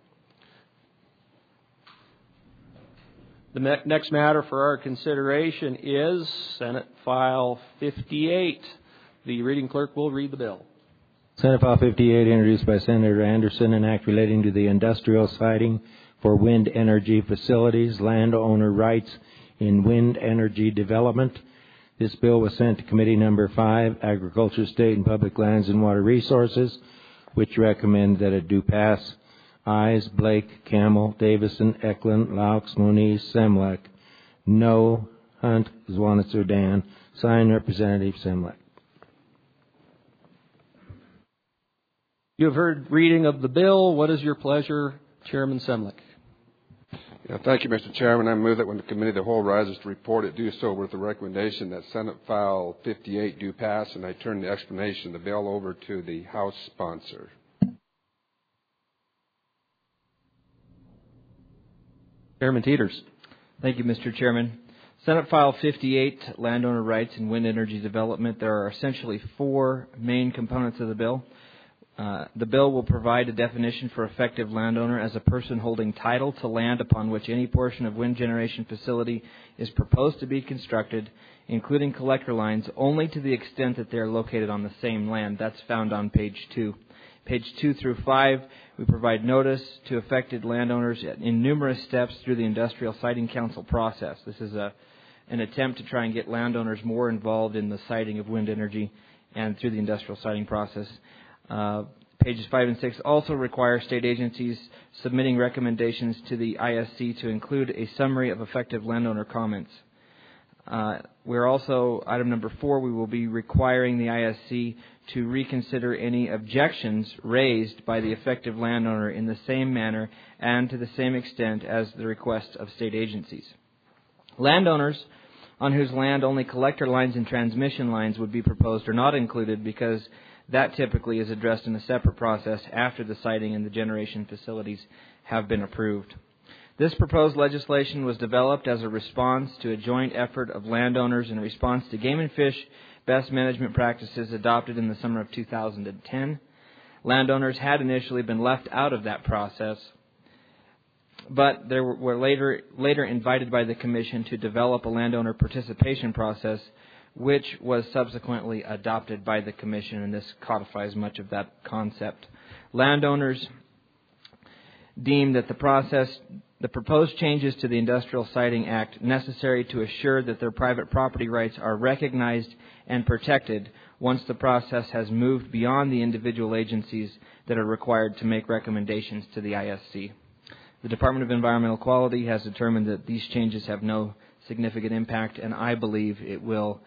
The next matter for our consideration is Senate File 58. The reading clerk will read the bill.
Senate File 58, introduced by Senator Anderson, an act relating to the industrial siting for wind energy facilities, landowner rights in wind energy development. This bill was sent to Committee Number 5, Agriculture, State and Public Lands and Water Resources, which recommend that it do pass. Ayes, Blake, Camel, Davison, Eklund, Laux, Moniz, Semlek. No, Hunt, Zwanitzer, Dan. Signed, Representative Semlek.
You have heard reading of the bill. What is your pleasure, Chairman Semlek?
Thank you, Mr. Chairman. I move that when the Committee of the Whole rises to report it, do so with the recommendation that Senate File 58 do pass, and I turn the explanation of the bill over to the House sponsor.
Chairman Teeters.
Thank you, Mr. Chairman. Senate File 58, Landowner Rights in Wind Energy Development. There are essentially four main components of the bill. The bill will provide a definition for effective landowner as a person holding title to land upon which any portion of wind generation facility is proposed to be constructed, including collector lines, only to the extent that they are located on the same land. That's found on page 2. Page 2 through 5, we provide notice to affected landowners in numerous steps through the Industrial Siting Council process. This is an attempt to try and get landowners more involved in the siting of wind energy and through the industrial siting process. Pages 5 and 6 also require state agencies submitting recommendations to the ISC to include a summary of effective landowner comments. We're also, item number 4, we will be requiring the ISC to reconsider any objections raised by the effective landowner in the same manner and to the same extent as the request of state agencies. Landowners on whose land only collector lines and transmission lines would be proposed are not included because that typically is addressed in a separate process after the siting and the generation facilities have been approved. This proposed legislation was developed as a response to a joint effort of landowners in response to game and fish best management practices adopted in the summer of 2010. Landowners had initially been left out of that process, but they were later invited by the Commission to develop a landowner participation process, which was subsequently adopted by the Commission, and this codifies much of that concept. Landowners deemed that the proposed changes to the Industrial Siting Act necessary to assure that their private property rights are recognized and protected once the process has moved beyond the individual agencies that are required to make recommendations to the ISC. The Department of Environmental Quality has determined that these changes have no significant impact, and I believe it will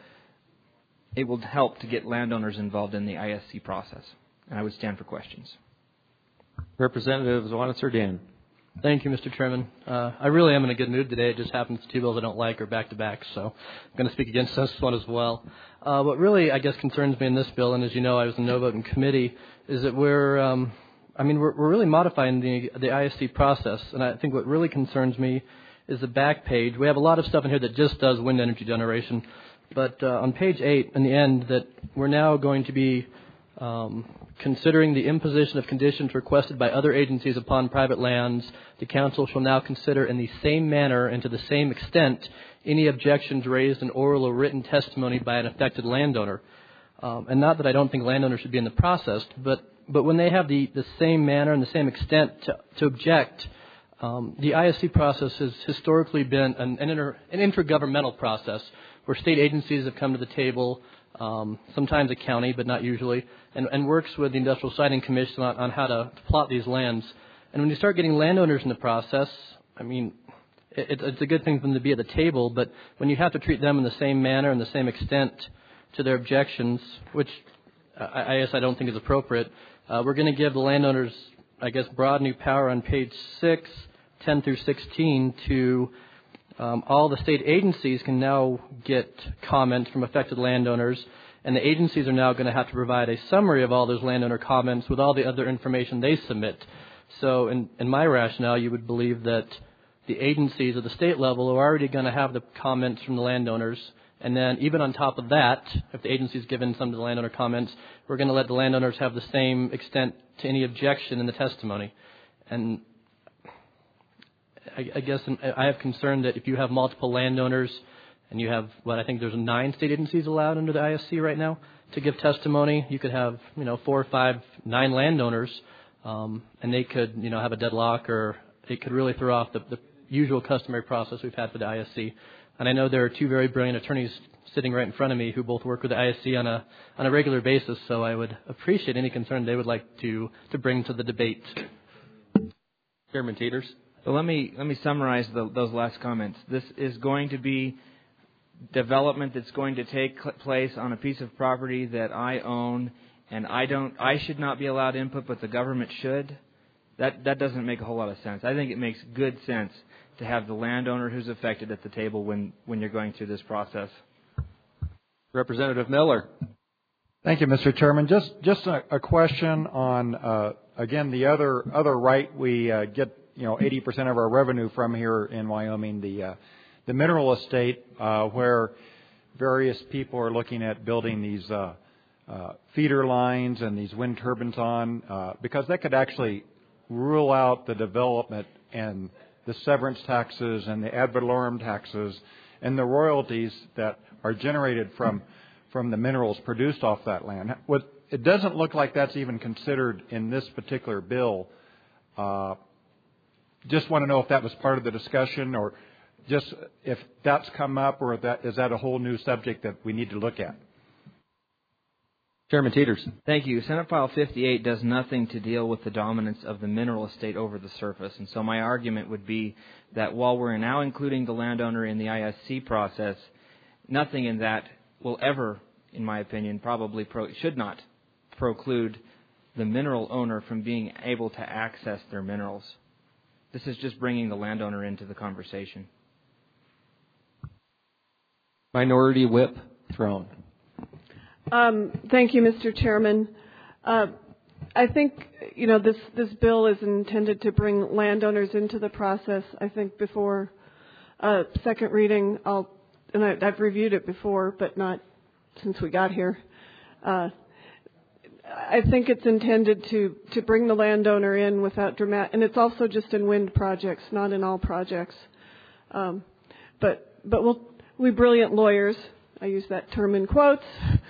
help to get landowners involved in the ISC process. And I would stand for questions.
Representative Zwanitzer, Dan.
Thank you, Mr. Chairman. I really am in a good mood today. It just happens two bills I don't like are back-to-back, so I'm going to speak against this one as well. What really, I guess, concerns me in this bill, and as you know, I was a no vote in committee, is that we're really modifying the ISC process, and I think what really concerns me is the back page. We have a lot of stuff in here that just does wind energy generation, but on page 8, in the end, that we're now going to be considering the imposition of conditions requested by other agencies upon private lands, the Council shall now consider in the same manner and to the same extent any objections raised in oral or written testimony by an affected landowner. And not that I don't think landowners should be in the process, but when they have the same manner and the same extent to object, The ISC process has historically been an intergovernmental process where state agencies have come to the table, sometimes a county, but not usually, and works with the Industrial Siting Commission on how to plot these lands. And when you start getting landowners in the process, I mean, it's a good thing for them to be at the table, but when you have to treat them in the same manner and the same extent to their objections, which I guess I don't think is appropriate, we're going to give the landowners, I guess, broad new power on page 6, 10 through 16 to all the state agencies can now get comments from affected landowners, and the agencies are now going to have to provide a summary of all those landowner comments with all the other information they submit. So in my rationale, you would believe that the agencies at the state level are already going to have the comments from the landowners, and then even on top of that, if the agency's given some of the landowner comments, we're going to let the landowners have the same extent to any objection in the testimony. And I guess I have concern that if you have multiple landowners and you have, I think there's 9 state agencies allowed under the ISC right now to give testimony, you could have, 4, 5, 9 landowners, and they could, have a deadlock, or it could really throw off the usual customary process we've had for the ISC. And I know there are 2 very brilliant attorneys sitting right in front of me who both work with the ISC on a regular basis, so I would appreciate any concern they would like to bring to the debate. Chairman Teeters.
So let me summarize those last comments. This is going to be development that's going to take place on a piece of property that I own, and I should not be allowed input, but the government should. That doesn't make a whole lot of sense. I think it makes good sense to have the landowner who's affected at the table when you're going through this process.
Representative Miller.
Thank you, Mr. Chairman. Just a question on again the other right we get 80% of our revenue from here in Wyoming, the mineral estate, where various people are looking at building these feeder lines and these wind turbines on, because that could actually rule out the development and the severance taxes and the ad valorem taxes and the royalties that are generated from the minerals produced off that land. It doesn't look like that's even considered in this particular bill. Just want to know if that was part of the discussion, or just if that's come up, or is that a whole new subject that we need to look at?
Chairman Teeters.
Thank you. Senate File 58 does nothing to deal with the dominance of the mineral estate over the surface. And so my argument would be that while we're now including the landowner in the ISC process, nothing in that will ever, in my opinion, probably should not preclude the mineral owner from being able to access their minerals. This is just bringing the landowner into the conversation.
Minority Whip Throne.
Thank you, Mr. Chairman. I think, this bill is intended to bring landowners into the process. I think before second reading, I've reviewed it before, but not since we got here. I think it's intended to bring the landowner in without and it's also just in wind projects, not in all projects. But we brilliant lawyers, I use that term in quotes,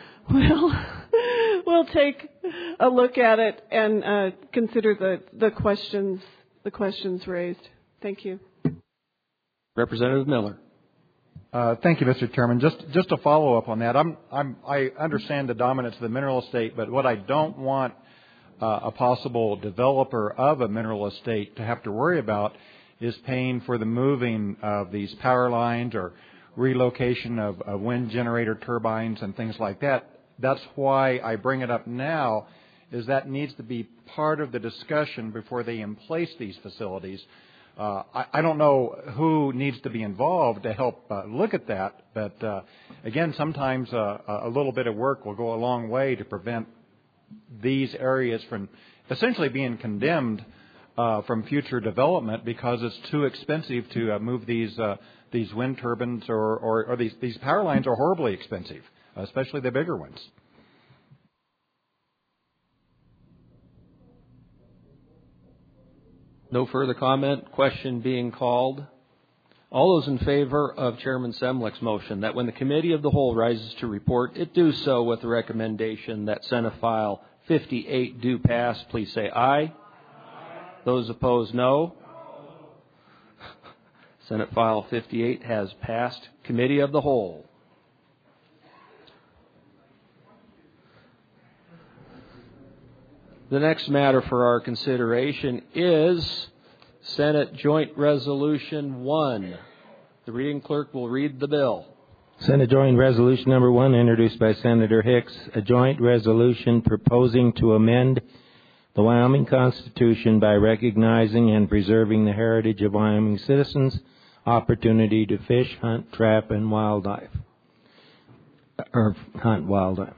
we'll take a look at it and consider the questions raised. Thank you.
Representative Miller.
Thank you, Mr. Chairman. Just to follow up on that, I understand the dominance of the mineral estate, but what I don't want a possible developer of a mineral estate to have to worry about is paying for the moving of these power lines or relocation of wind generator turbines and things like that. That's why I bring it up now, is that needs to be part of the discussion before they emplace these facilities. I don't know who needs to be involved to help look at that, but again, sometimes a little bit of work will go a long way to prevent these areas from essentially being condemned from future development because it's too expensive to move these wind turbines or these power lines are horribly expensive, especially the bigger ones.
No further comment. Question being called. All those in favor of Chairman Semlich's motion that when the Committee of the Whole rises to report, it do so with the recommendation that Senate File 58 do pass, please say aye. Those opposed, no. Senate File 58 has passed Committee of the Whole. The next matter for our consideration is Senate Joint Resolution 1. The reading clerk will read the bill.
Senate Joint Resolution Number 1, introduced by Senator Hicks, a joint resolution proposing to amend the Wyoming Constitution by recognizing and preserving the heritage of Wyoming citizens' opportunity to fish, hunt, trap, and hunt wildlife.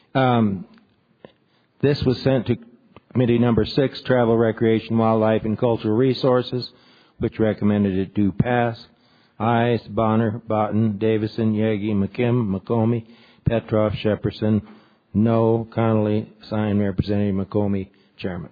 This was sent to Committee Number 6, Travel, Recreation, Wildlife, and Cultural Resources, which recommended it do pass. Ayes: Bonner, Botten, Davison, Yagi, McKim, McComey, Petroff, Shepperson. No: Connolly. Signed, Representative McComey, Chairman.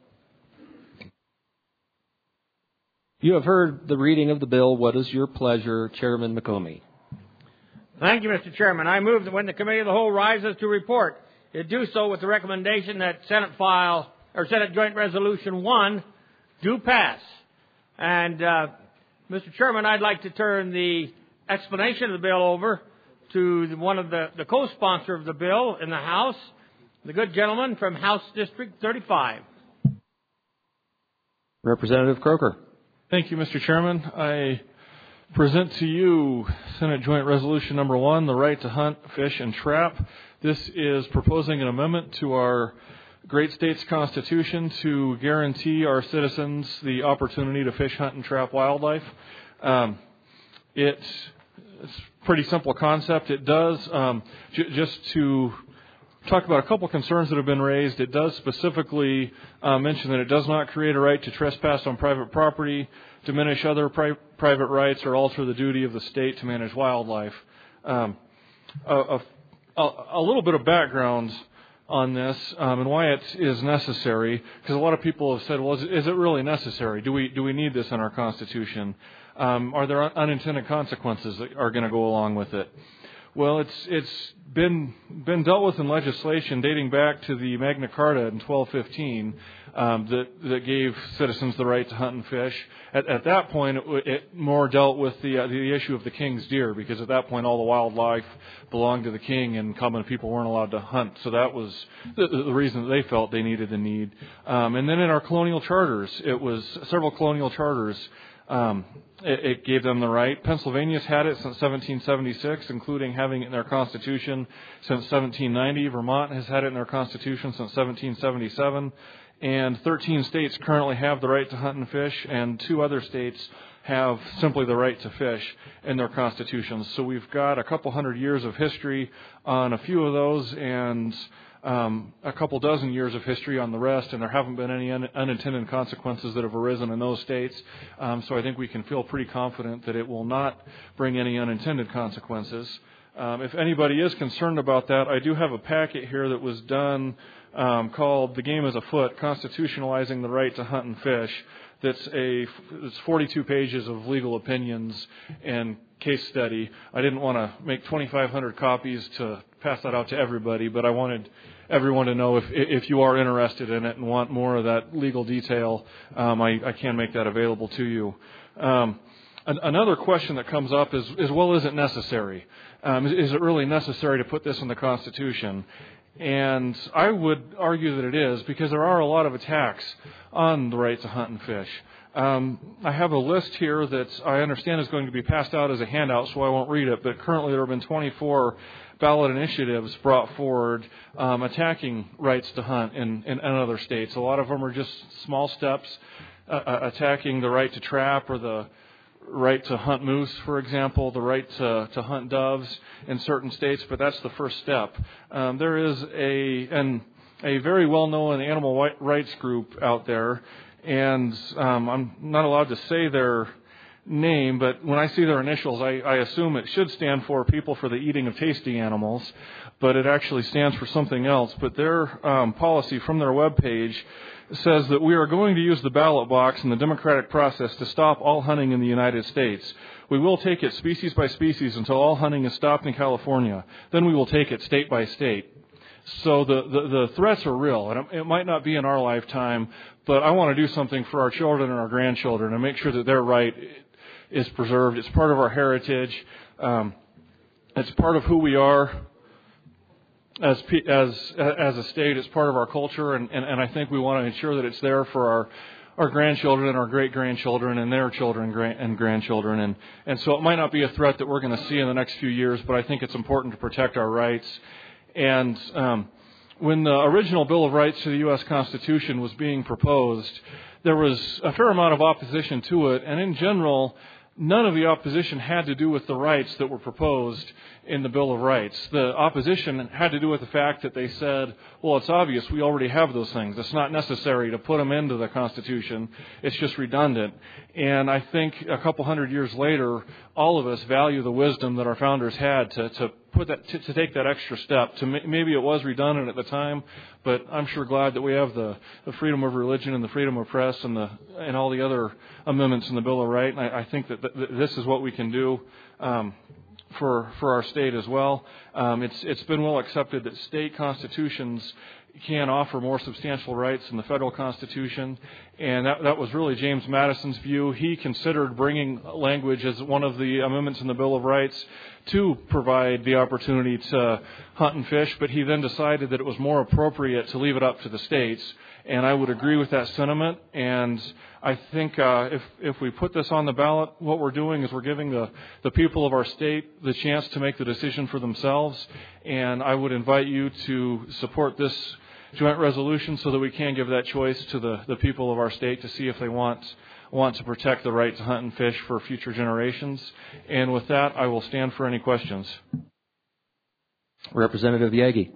You have heard the reading of the bill. What is your pleasure, Chairman McComey?
Thank you, Mr. Chairman. I move that when the Committee of the Whole rises to report, it do so with the recommendation that Senate Joint Resolution 1 do pass. And, Mr. Chairman, I'd like to turn the explanation of the bill over to one of the co-sponsor of the bill in the House, the good gentleman from House District 35.
Representative Croker.
Thank you, Mr. Chairman. I present to you Senate Joint Resolution Number 1, the right to hunt, fish, and trap. This is proposing an amendment to our great state's constitution to guarantee our citizens the opportunity to fish, hunt, and trap wildlife. It's a pretty simple concept. It does, just to talk about a couple concerns that have been raised, it does specifically mention that it does not create a right to trespass on private property, diminish other private rights, or alter the duty of the state to manage wildlife. A little bit of background on this and why it is necessary, because a lot of people have said, well, is it really necessary? Do we need this in our Constitution? Are there unintended consequences that are going to go along with it? Well, it's been dealt with in legislation dating back to the Magna Carta in 1215 that gave citizens the right to hunt and fish. At that point, it more dealt with the issue of the king's deer, because at that point all the wildlife belonged to the king and common people weren't allowed to hunt. So that was the reason that they felt they needed the need. And then in our colonial charters, it was several colonial charters. It gave them the right. Pennsylvania's had it since 1776, including having it in their Constitution since 1790. Vermont has had it in their Constitution since 1777. And 13 states currently have the right to hunt and fish, and 2 other states have simply the right to fish in their constitutions. So we've got a couple hundred years of history on a few of those, and a couple dozen years of history on the rest, and there haven't been any unintended consequences that have arisen in those states. So I think we can feel pretty confident that it will not bring any unintended consequences. If anybody is concerned about that, I do have a packet here that was done called The Game is Afoot, Constitutionalizing the Right to Hunt and Fish. It's 42 pages of legal opinions and case study. I didn't want to make 2,500 copies to pass that out to everybody, but I wanted everyone to know if you are interested in it and want more of that legal detail, I can make that available to you. Another question that comes up is well, is it necessary? Is it really necessary to put this in the Constitution? And I would argue that it is, because there are a lot of attacks on the right to hunt and fish. I have a list here that I understand is going to be passed out as a handout, so I won't read it, but currently there have been 24 ballot initiatives brought forward attacking rights to hunt in other states. A lot of them are just small steps, attacking the right to trap or the right to hunt moose, for example, the right to hunt doves in certain states, but that's the first step. There is a very well-known animal rights group out there, and I'm not allowed to say their name, but when I see their initials, I assume it should stand for People for the Eating of Tasty Animals, but it actually stands for something else. But their policy from their webpage says that we are going to use the ballot box in the democratic process to stop all hunting in the United States. We will take it species by species until all hunting is stopped in California. Then we will take it state by state. So the threats are real, and it might not be in our lifetime, but I want to do something for our children and our grandchildren and make sure that their right
is preserved. It's part of our heritage. It's part of who we are as a state. It's part of our culture, and I think we want to ensure that it's there for our grandchildren and our great-grandchildren and their children and grandchildren. And so it might not be a threat that we're going to see in the next few years, but I think it's important to protect our rights. And when the original Bill of Rights to the U.S. Constitution was being proposed, there was a fair amount of opposition to it, and in general, none of the opposition had to do with the rights that were proposed in the Bill of Rights. The opposition had to do with the fact that they said, well, it's obvious we already have those things. It's not necessary to put them into the Constitution. It's just redundant. And I think a couple hundred years later, all of us value the wisdom that our founders had to put that to take that extra step. Maybe it was redundant at the time, but I'm sure glad that we have the freedom of religion and the freedom of press and all the other amendments in the Bill of Rights. And I think that this is what we can do for our state as well. It's been well accepted that state constitutions can offer more substantial rights than the federal Constitution, and that was really James Madison's view. He considered bringing language as one of the amendments in the Bill of Rights to provide the opportunity to hunt and fish, but he then decided that it was more appropriate to leave it up to the states, and I would agree with that sentiment. And I think if we put this on the ballot, what we're doing is we're giving the people of our state the chance to make the decision for themselves, and I would invite you to support this joint resolution so that we can give that choice to the people of our state to see if they want to protect the right to hunt and fish for future generations. And with that, I will stand for any questions.
Representative Yagi.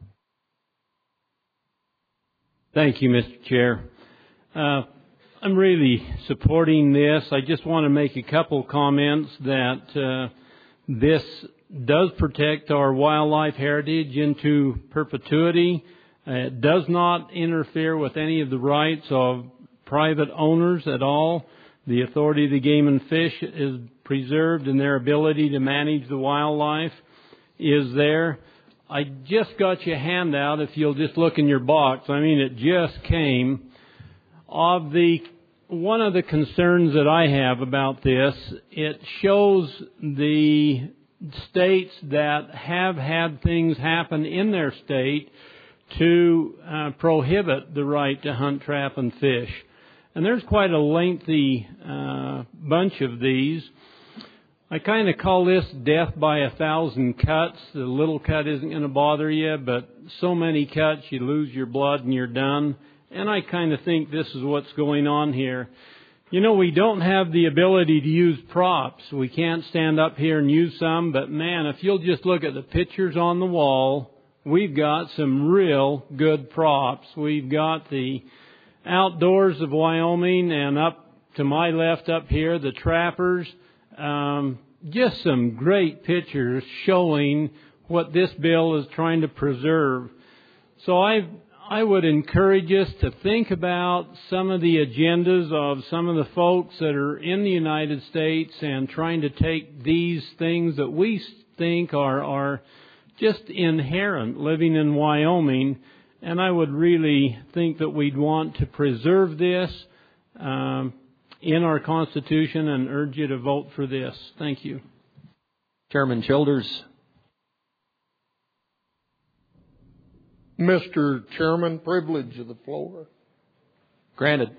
Thank you, Mr. Chair. I'm really supporting this. I just want to make a couple comments that this does protect our wildlife heritage into perpetuity. It does not interfere with any of the rights of private owners at all. The authority of the game and fish is preserved, and their ability to manage the wildlife is there. I just got you a handout, if you'll just look in your box. I mean, it just came. One of the concerns that I have about this, it shows the states that have had things happen in their state to prohibit the right to hunt, trap, and fish. And there's quite a lengthy bunch of these. I kind of call this death by 1,000 cuts. The little cut isn't going to bother you, but so many cuts, you lose your blood and you're done. And I kind of think this is what's going on here. You know, we don't have the ability to use props. We can't stand up here and use some, but man, if you'll just look at the pictures on the wall, we've got some real good props. We've got the outdoors of Wyoming, and up to my left up here, the trappers. Just some great pictures showing what this bill is trying to preserve. So I would encourage us to think about some of the agendas of some of the folks that are in the United States and trying to take these things that we think are just inherent living in Wyoming. And I would really think that we'd want to preserve this in our Constitution and urge you to vote for this. Thank you.
Chairman Childers.
Mr. Chairman, privilege of the floor.
Granted.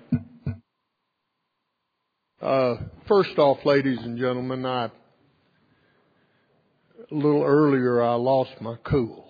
First off, ladies and gentlemen, a little earlier I lost my cool.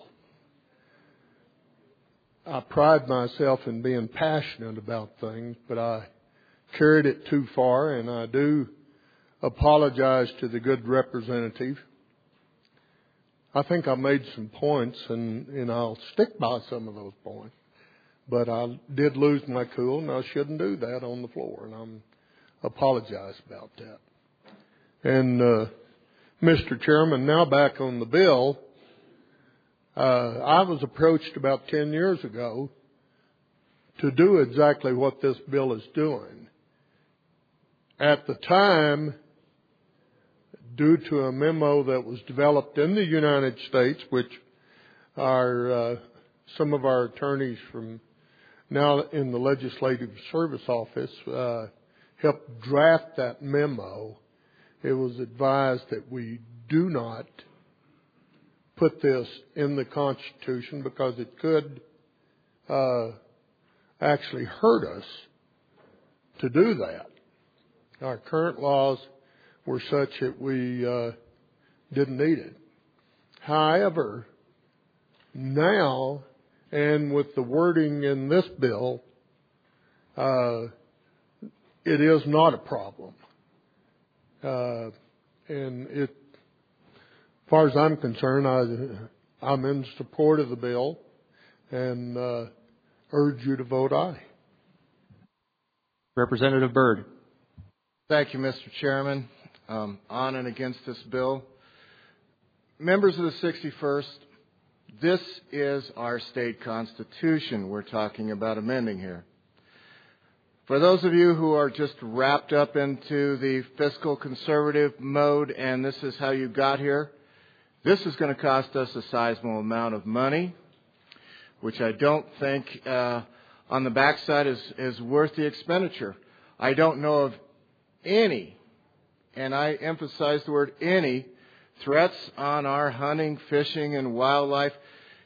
I pride myself in being passionate about things, but I carried it too far, and I do apologize to the good representative. I think I made some points, and I'll stick by some of those points. But I did lose my cool, and I shouldn't do that on the floor, and I apologize about that. And, Mr. Chairman, now back on the bill, I was approached about 10 years ago to do exactly what this bill is doing. At the time, due to a memo that was developed in the United States, which some of our attorneys from now in the Legislative Service Office helped draft that memo, it was advised that we do not put this in the Constitution because it could actually hurt us to do that. Our current laws were such that we didn't need it. However, now, and with the wording in this bill, it is not a problem. And it, as far as I'm concerned, I'm in support of the bill and urge you to vote aye.
Representative Byrd.
Thank you, Mr. Chairman. On and against this bill. Members of the 61st, this is our state constitution we're talking about amending here. For those of you who are just wrapped up into the fiscal conservative mode and this is how you got here, this is going to cost us a sizable amount of money, which I don't think on the backside is worth the expenditure. I don't know of any, and I emphasize the word any, threats on our hunting, fishing, and wildlife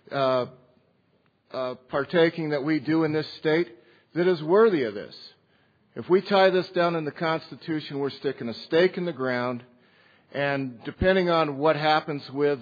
partaking that we do in this state that is worthy of this. If we tie this down in the Constitution, we're sticking a stake in the ground, and depending on what happens with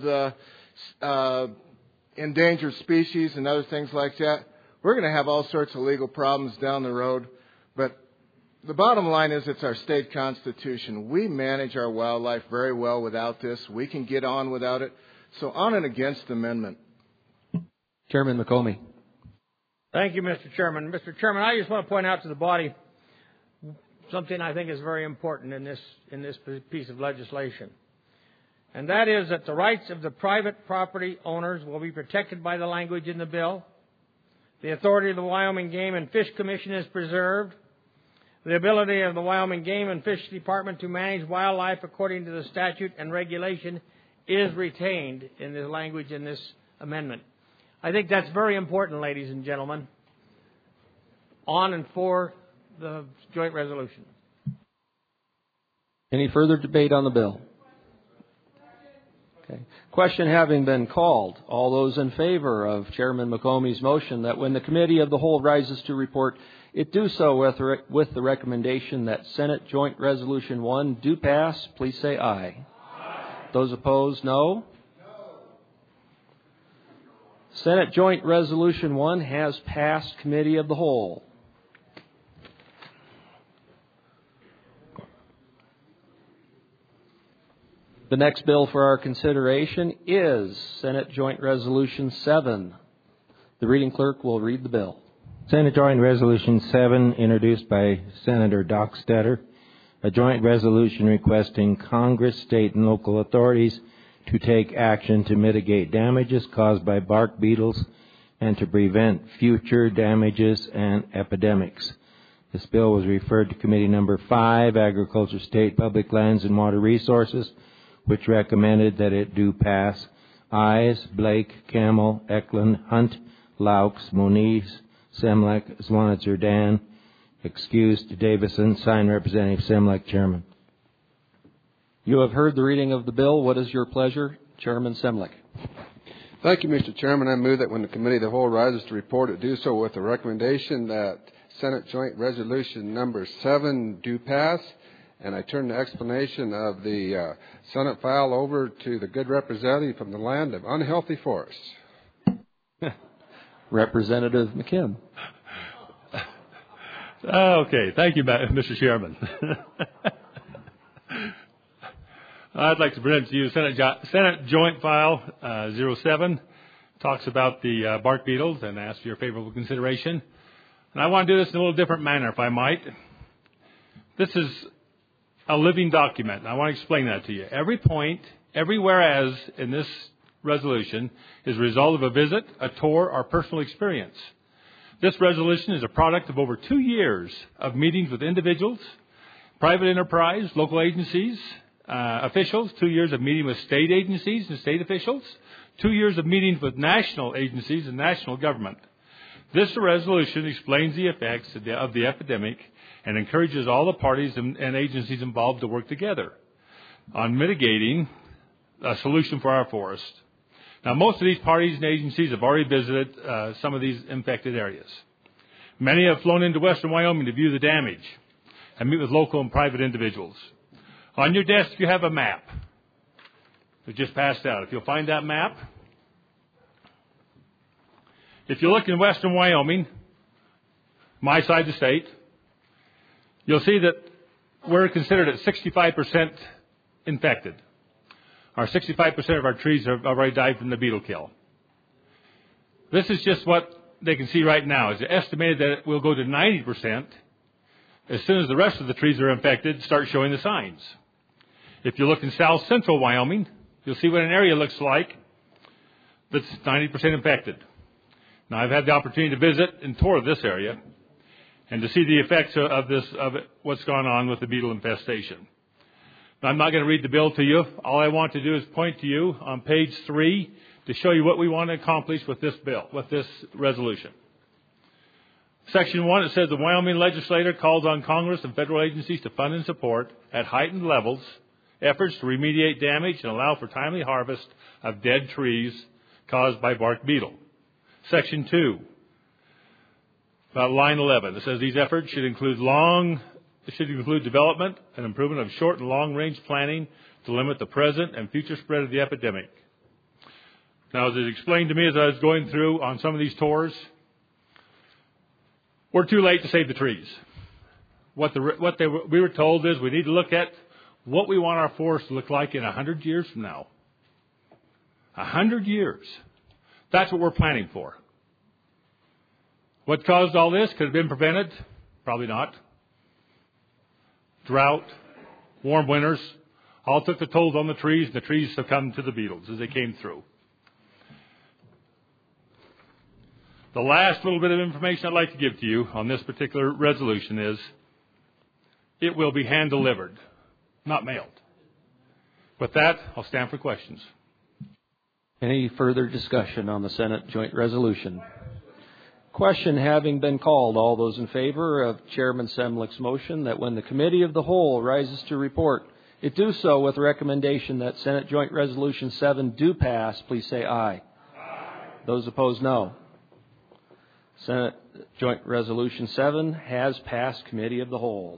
endangered species and other things like that, we're going to have all sorts of legal problems down the road. But the bottom line is it's our state constitution. We manage our wildlife very well without this. We can get on without it. So on and against the amendment.
Chairman McComey.
Thank you, Mr. Chairman. Mr. Chairman, I just want to point out to the body something I think is very important in this piece of legislation. And that is that the rights of the private property owners will be protected by the language in the bill. The authority of the Wyoming Game and Fish Commission is preserved. The ability of the Wyoming Game and Fish Department to manage wildlife according to the statute and regulation is retained in the language in this amendment. I think that's very important, ladies and gentlemen, on and for the joint resolution.
Any further debate on the bill? Okay. Question having been called, all those in favor of Chairman McComey's motion that when the Committee of the Whole rises to report, it do so with the recommendation that Senate Joint Resolution 1 do pass, please say aye. Aye. Those opposed, no. Senate Joint Resolution 1 has passed Committee of the Whole. The next bill for our consideration is Senate Joint Resolution 7. The reading clerk will read the bill.
Senate Joint Resolution 7, introduced by Senator Dockstader, a joint resolution requesting Congress, state, and local authorities to take action to mitigate damages caused by bark beetles and to prevent future damages and epidemics. This bill was referred to Committee Number 5, Agriculture, State, Public Lands, and Water Resources, which recommended that it do pass. Ayes: Blake, Camel, Eklund, Hunt, Laux, Moniz, Semlek, Zwanitzer, Dan. Excused, Davison. Signed, Representative Semlek, Chairman.
You have heard the reading of the bill. What is your pleasure? Chairman Semlek.
Thank you, Mr. Chairman. I move that when the Committee of the Whole rises to report, it do so with the recommendation that Senate Joint Resolution number 7 do pass. And I turn the explanation of the Senate file over to the good representative from the land of unhealthy forests.
Representative McKim.
Okay, thank you, Mr. Chairman. I'd like to present to you Senate Joint File 07. Talks about the bark beetles and ask for your favorable consideration. And I want to do this in a little different manner, if I might. This is a living document. I want to explain that to you. Every point, every whereas in this resolution is a result of a visit, a tour, or personal experience. This resolution is a product of over 2 years of meetings with individuals, private enterprise, local agencies, officials, 2 years of meeting with state agencies and state officials, 2 years of meetings with national agencies and national government. This resolution explains the effects of the epidemic and encourages all the parties and agencies involved to work together. on mitigating a solution for our forest. Now, most of these parties and agencies have already visited some of these infected areas. Many have flown into western Wyoming to view the damage and meet with local and private individuals. On your desk, you have a map that just passed out. If you'll find that map, if you look in western Wyoming, my side of the state, you'll see that we're considered at 65% infected. Our 65% of our trees have already died from the beetle kill. This is just what they can see right now. It's estimated that it will go to 90% as soon as the rest of the trees that are infected start showing the signs. If you look in south central Wyoming, you'll see what an area looks like that's 90% infected. Now, I've had the opportunity to visit and tour this area and to see the effects of what's gone on with the beetle infestation. Now, I'm not going to read the bill to you. All I want to do is point to you on page 3 to show you what we want to accomplish with this bill, with this resolution. Section 1, it says the Wyoming legislature calls on Congress and federal agencies to fund and support at heightened levels efforts to remediate damage and allow for timely harvest of dead trees caused by bark beetle. Section 2, about line 11, it says these efforts should include development and improvement of short and long range planning to limit the present and future spread of the epidemic. Now, as it explained to me as I was going through on some of these tours, we're too late to save the trees. We were told is we need to look at what we want our forest to look like in 100 years from now. 100 years. That's what we're planning for. What caused all this? Could have been prevented? Probably not. Drought, warm winters, all took the tolls on the trees, and the trees succumbed to the beetles as they came through. The last little bit of information I'd like to give to you on this particular resolution is it will be hand-delivered, not mailed. With that, I'll stand for questions.
Any further discussion on the Senate joint resolution? Question having been called, all those in favor of Chairman Semlich's motion that when the Committee of the Whole rises to report, it do so with recommendation that Senate Joint Resolution 7 do pass, please say aye. Aye. Those opposed, no. Senate Joint Resolution 7 has passed Committee of the Whole.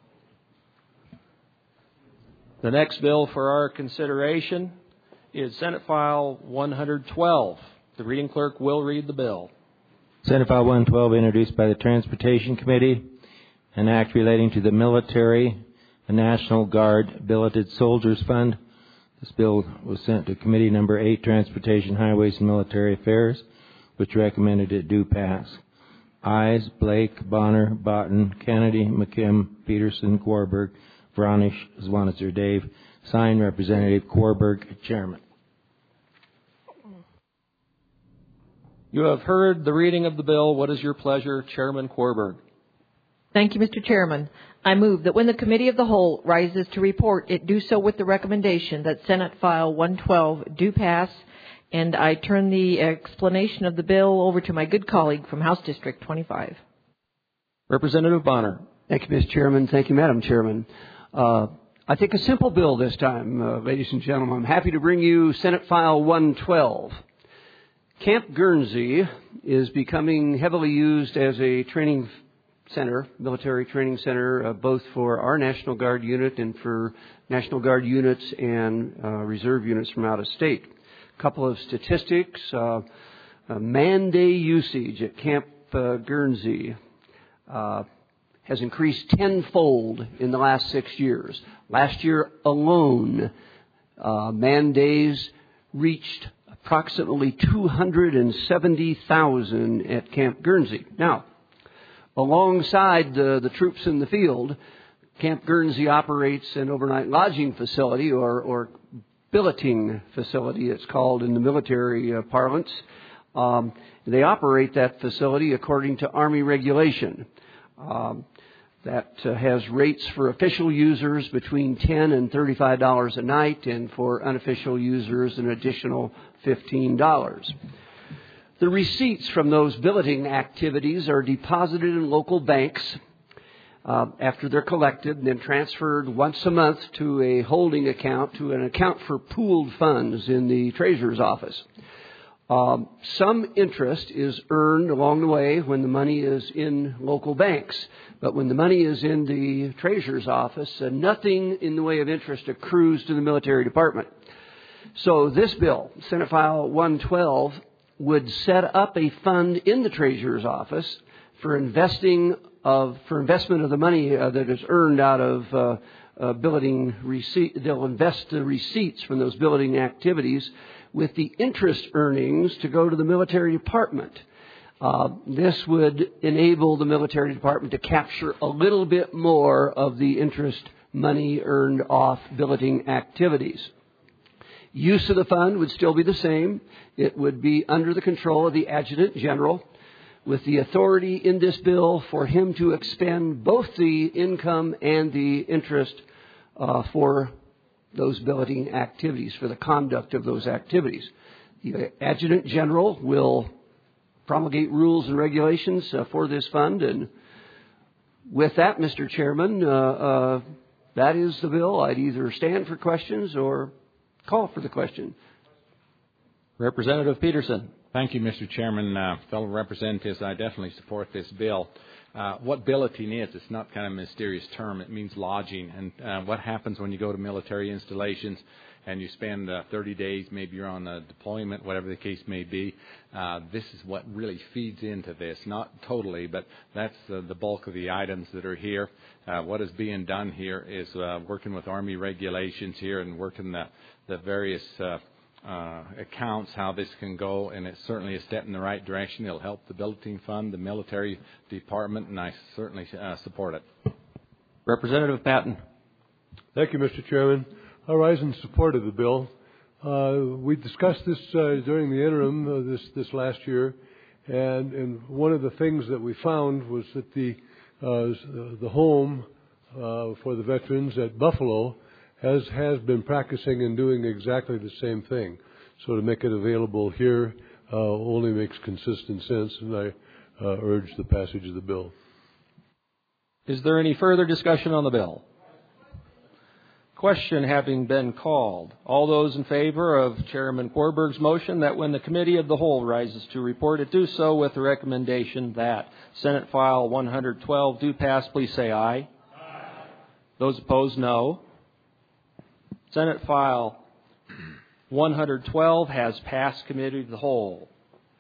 The next bill for our consideration is Senate File 112. The reading clerk will read the bill.
Senate File 112, introduced by the Transportation Committee, an act relating to the military, the National Guard Billeted Soldiers Fund. This bill was sent to Committee Number 8, Transportation, Highways, and Military Affairs, which recommended it do pass. Ayes: Blake, Bonner, Botten, Kennedy, McKim, Peterson, Korberg, Vranish, Zwanitzer, Dave. Signed, Representative Korberg, Chairman.
You have heard the reading of the bill. What is your pleasure, Chairman Korberg?
Thank you, Mr. Chairman. I move that when the Committee of the Whole rises to report, it do so with the recommendation that Senate File 112 do pass, and I turn the explanation of the bill over to my good colleague from House District 25.
Representative Bonner.
Thank you, Mr. Chairman. Thank you, Madam Chairman. I think a simple bill this time, ladies and gentlemen. I'm happy to bring you Senate File 112. Camp Guernsey is becoming heavily used as a training center, military training center, both for our National Guard unit and for National Guard units and reserve units from out of state. A couple of statistics. Man day usage at Camp Guernsey has increased tenfold in the last 6 years. Last year alone, man days reached approximately 270,000 at Camp Guernsey. Now, alongside the troops in the field, Camp Guernsey operates an overnight lodging facility or billeting facility, it's called in the military parlance. They operate that facility according to Army regulation. That has rates for official users between $10 and $35 a night, and for unofficial users an additional $15. The receipts from those billeting activities are deposited in local banks. after they're collected and then transferred once a month to a holding account, to an account for pooled funds in the Treasurer's office. Some interest is earned along the way when the money is in local banks. But when the money is in the Treasurer's office, nothing in the way of interest accrues to the military department. So this bill, Senate File 112, would set up a fund in the Treasurer's office for investment of the money that is earned out of billeting receipt. They'll invest the receipts from those billeting activities with the interest earnings to go to the military department. This would enable the military department to capture a little bit more of the interest money earned off billeting activities. Use of the fund would still be the same. It would be under the control of the Adjutant General, with the authority in this bill for him to expend both the income and the interest for those billeting activities, for the conduct of those activities. The Adjutant General will promulgate rules and regulations for this fund. And with that, Mr. Chairman, that is the bill. I'd either stand for questions or call for the question.
Representative Peterson.
Thank you, Mr. Chairman. Fellow representatives, I definitely support this bill. What billeting is, it's not kind of a mysterious term. It means lodging. And what happens when you go to military installations and you spend 30 days, maybe you're on a deployment, whatever the case may be, this is what really feeds into this. Not totally, but that's the bulk of the items that are here. What is being done here is working with Army regulations here and working the various accounts, how this can go, and it's certainly a step in the right direction. It'll help the billeting fund, the military department, and I certainly support it.
Representative Patton.
Thank you, Mr. Chairman. I rise in support of the bill. We discussed this during the interim this last year, and one of the things that we found was that the home for the veterans at Buffalo has been practicing and doing exactly the same thing. So to make it available here only makes consistent sense, and I urge the passage of the bill.
Is there any further discussion on the bill? Question having been called. All those in favor of Chairman Warburg's motion that when the Committee of the Whole rises to report, it do so with the recommendation that Senate File 112 do pass, please say aye. Aye. Those opposed, no. Senate File 112 has passed Committee of the Whole.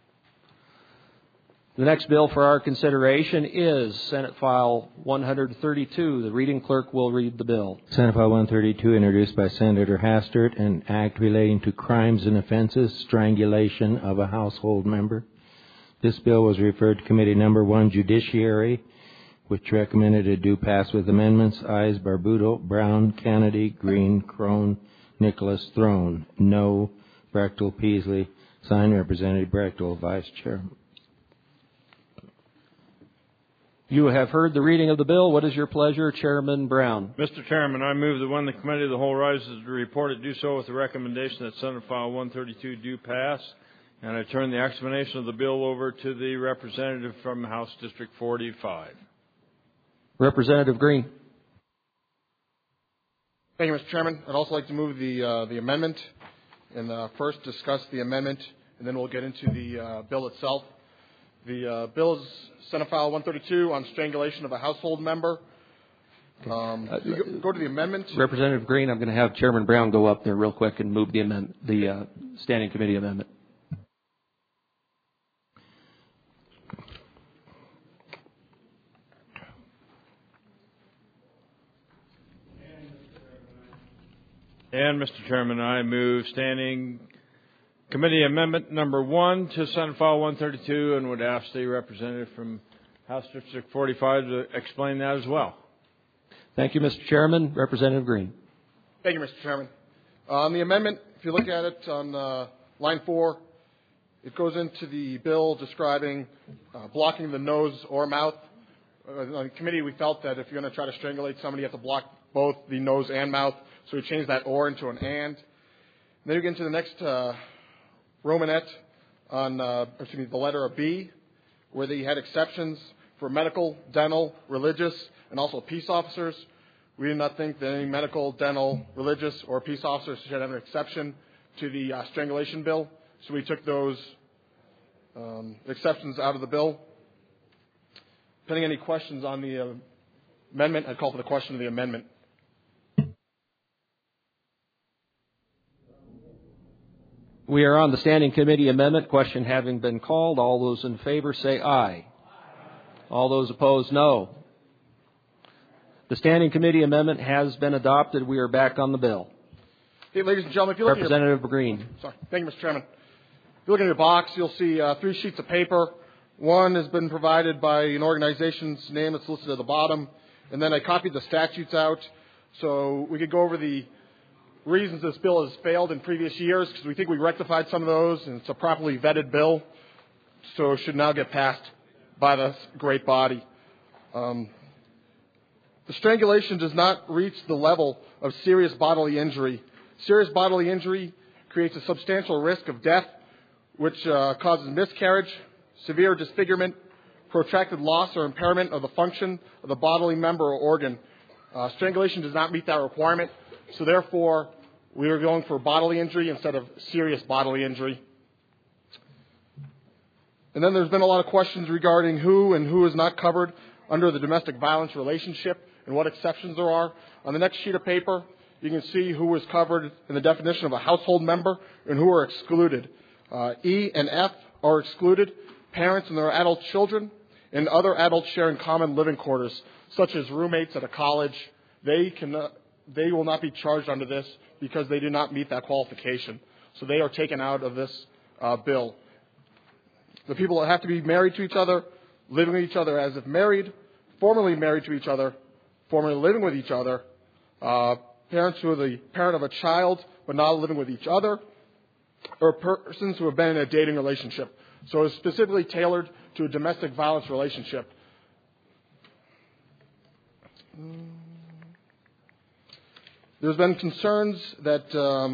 The next bill for our consideration is Senate File 132. The reading clerk will read the bill.
Senate File 132, introduced by Senator Hastert, an act relating to crimes and offenses, strangulation of a household member. This bill was referred to Committee Number 1, Judiciary, which recommended it do pass with amendments. Ayes Barbuto, Brown, Kennedy, Green, Crone, Nicholas, Throne. No, Brechtel, Peasley. Signed, Representative Brechtel, Vice Chairman.
You have heard the reading of the bill. What is your pleasure, Chairman Brown?
Mr. Chairman, I move that when the Committee of the Whole rises to report, it do so with the recommendation that Senate File 132 do pass. And I turn the explanation of the bill over to the representative from House District 45.
Representative Green.
Thank you, Mr. Chairman. I'd also like to move the amendment and first discuss the amendment, and then we'll get into the bill itself. The bill is Senate File 132 on strangulation of a household member. Go to the amendment.
Representative Green, I'm going to have Chairman Brown go up there real quick and move the Standing Committee amendment.
And, Mr. Chairman, I move Standing Committee Amendment Number 1 to Senate File 132 and would ask the representative from House District 45 to explain that as well.
Thank you, Mr. Chairman. Representative Green.
Thank you, Mr. Chairman. On the amendment, if you look at it on line 4, it goes into the bill describing blocking the nose or mouth. On the committee, we felt that if you're going to try to strangulate somebody, you have to block both the nose and mouth. So we changed that or into an and. Then you get into the next Romanette on, the letter of B, where they had exceptions for medical, dental, religious, and also peace officers. We did not think that any medical, dental, religious, or peace officers should have an exception to the strangulation bill, so we took those exceptions out of the bill. Pending any questions on the amendment, I call for the question of the amendment.
We are on the Standing Committee amendment. Question having been called. All those in favor say aye. All those opposed, no. The Standing Committee amendment has been adopted. We are back on the bill.
Hey, ladies and gentlemen, if you look
Representative Green.
Sorry. Thank you, Mr. Chairman. If you look in your box, you'll see 3 sheets of paper. One has been provided by an organization's name that's listed at the bottom, and then I copied the statutes out so we could go over the reasons this bill has failed in previous years, because we think we rectified some of those, and it's a properly vetted bill, so it should now get passed by this great body. The strangulation does not reach the level of serious bodily injury. Serious bodily injury creates a substantial risk of death, which causes miscarriage, severe disfigurement, protracted loss or impairment of the function of the bodily member or organ. Strangulation does not meet that requirement, so therefore we are going for bodily injury instead of serious bodily injury. And then there's been a lot of questions regarding who and who is not covered under the domestic violence relationship and what exceptions there are. On the next sheet of paper, you can see who is covered in the definition of a household member and who are excluded. E and F are excluded. Parents and their adult children and other adults sharing common living quarters, such as roommates at a college, they will not be charged under this because they do not meet that qualification. So they are taken out of this bill. The people that have to be married to each other, living with each other as if married, formerly married to each other, formerly living with each other, parents who are the parent of a child but not living with each other, or persons who have been in a dating relationship. So it's specifically tailored to a domestic violence relationship. There's been concerns that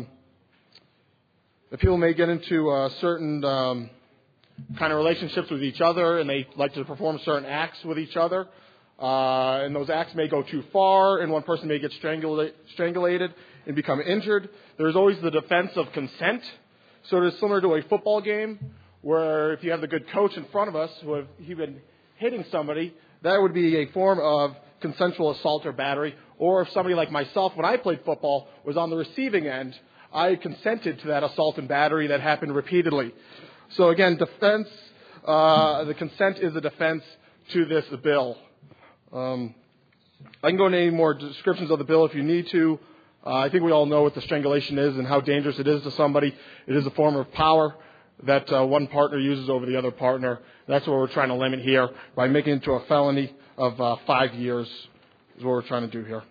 people may get into certain kind of relationships with each other, and they like to perform certain acts with each other. And those acts may go too far, and one person may get strangulated and become injured. There's always the defense of consent. So it is similar to a football game, where if you have the good coach in front of us who have been hitting somebody, that would be a form of consensual assault or battery. Or if somebody like myself, when I played football, was on the receiving end, I consented to that assault and battery that happened repeatedly. So again, defense, the consent is a defense to this bill. I can go into any more descriptions of the bill if you need to. I think we all know what the strangulation is and how dangerous it is to somebody. It is a form of power that one partner uses over the other partner. That's what we're trying to limit here by making it into a felony of 5 years is what we're trying to do here.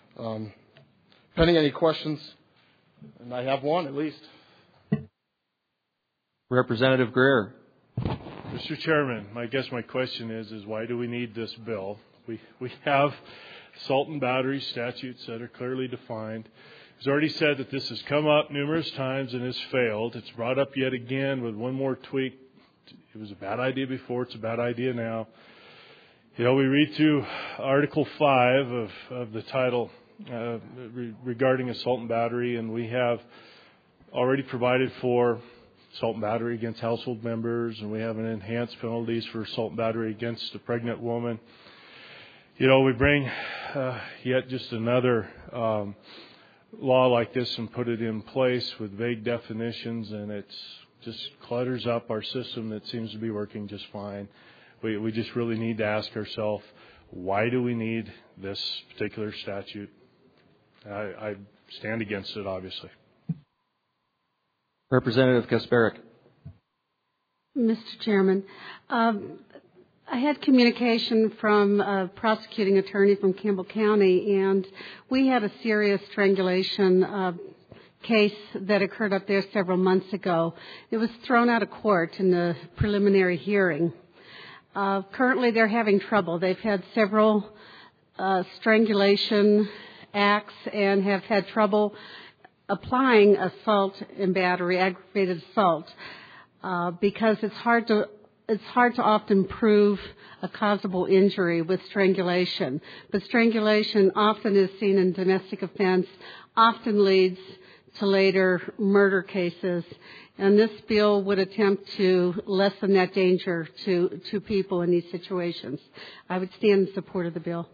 Pending any questions, and I have one at least.
Representative Greer.
Mr. Chairman, I guess my question is why do we need this bill? We have assault and battery statutes that are clearly defined. It's already said that this has come up numerous times and has failed. It's brought up yet again with one more tweak. It was a bad idea before. It's a bad idea now. You know, we read through Article 5 of the title regarding assault and battery, and we have already provided for assault and battery against household members, and we have an enhanced penalties for assault and battery against a pregnant woman. You know, we bring yet just another law like this and put it in place with vague definitions, and it just clutters up our system that seems to be working just fine. We just really need to ask ourselves, why do we need this particular statute? I stand against it, obviously.
Representative Kasparic.
Mr. Chairman, I had communication from a prosecuting attorney from Campbell County, and we had a serious strangulation case that occurred up there several months ago. It was thrown out of court in the preliminary hearing. Currently, they're having trouble. They've had several strangulation acts and have had trouble applying assault and battery, aggravated assault, because it's hard to it's hard to often prove a causable injury with strangulation, but strangulation often is seen in domestic offense, often leads to later murder cases, and this bill would attempt to lessen that danger to people in these situations. I would stand in support of the bill.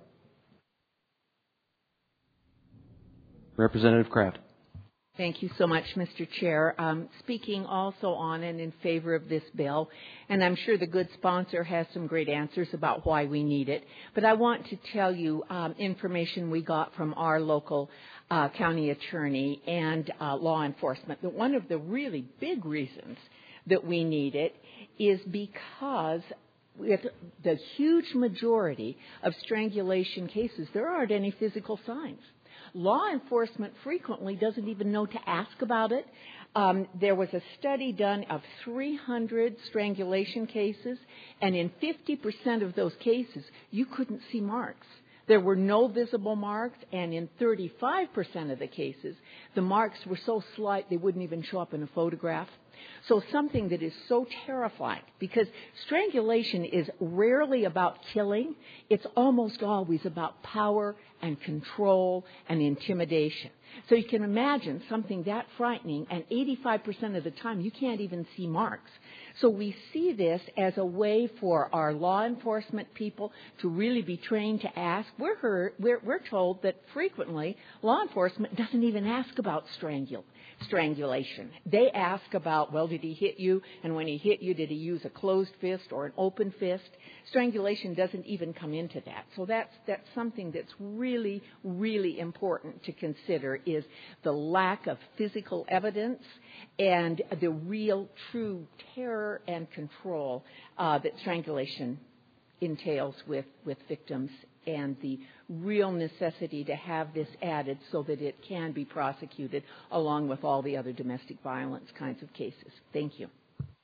Representative Kraft.
Thank you so much, Mr. Chair. Speaking also on and in favor of this bill, and I'm sure the good sponsor has some great answers about why we need it, but I want to tell you information we got from our local county attorney and law enforcement, that one of the really big reasons that we need it is because with the huge majority of strangulation cases, there aren't any physical signs. Law enforcement frequently doesn't even know to ask about it. There was a study done of 300 strangulation cases, and in 50% of those cases, you couldn't see marks. There were no visible marks, and in 35% of the cases, the marks were so slight they wouldn't even show up in a photograph. So something that is so terrifying, because strangulation is rarely about killing. It's almost always about power and control and intimidation. So you can imagine something that frightening, and 85% of the time you can't even see marks. So we see this as a way for our law enforcement people to really be trained to ask. We're told that frequently law enforcement doesn't even ask about strangulation. They ask about, well, did he hit you? And when he hit you, did he use a closed fist or an open fist? Strangulation doesn't even come into that. So that's something that's really, really important to consider, is the lack of physical evidence and the real, true terror and control that strangulation entails with victims, and the real necessity to have this added so that it can be prosecuted along with all the other domestic violence kinds of cases. Thank you.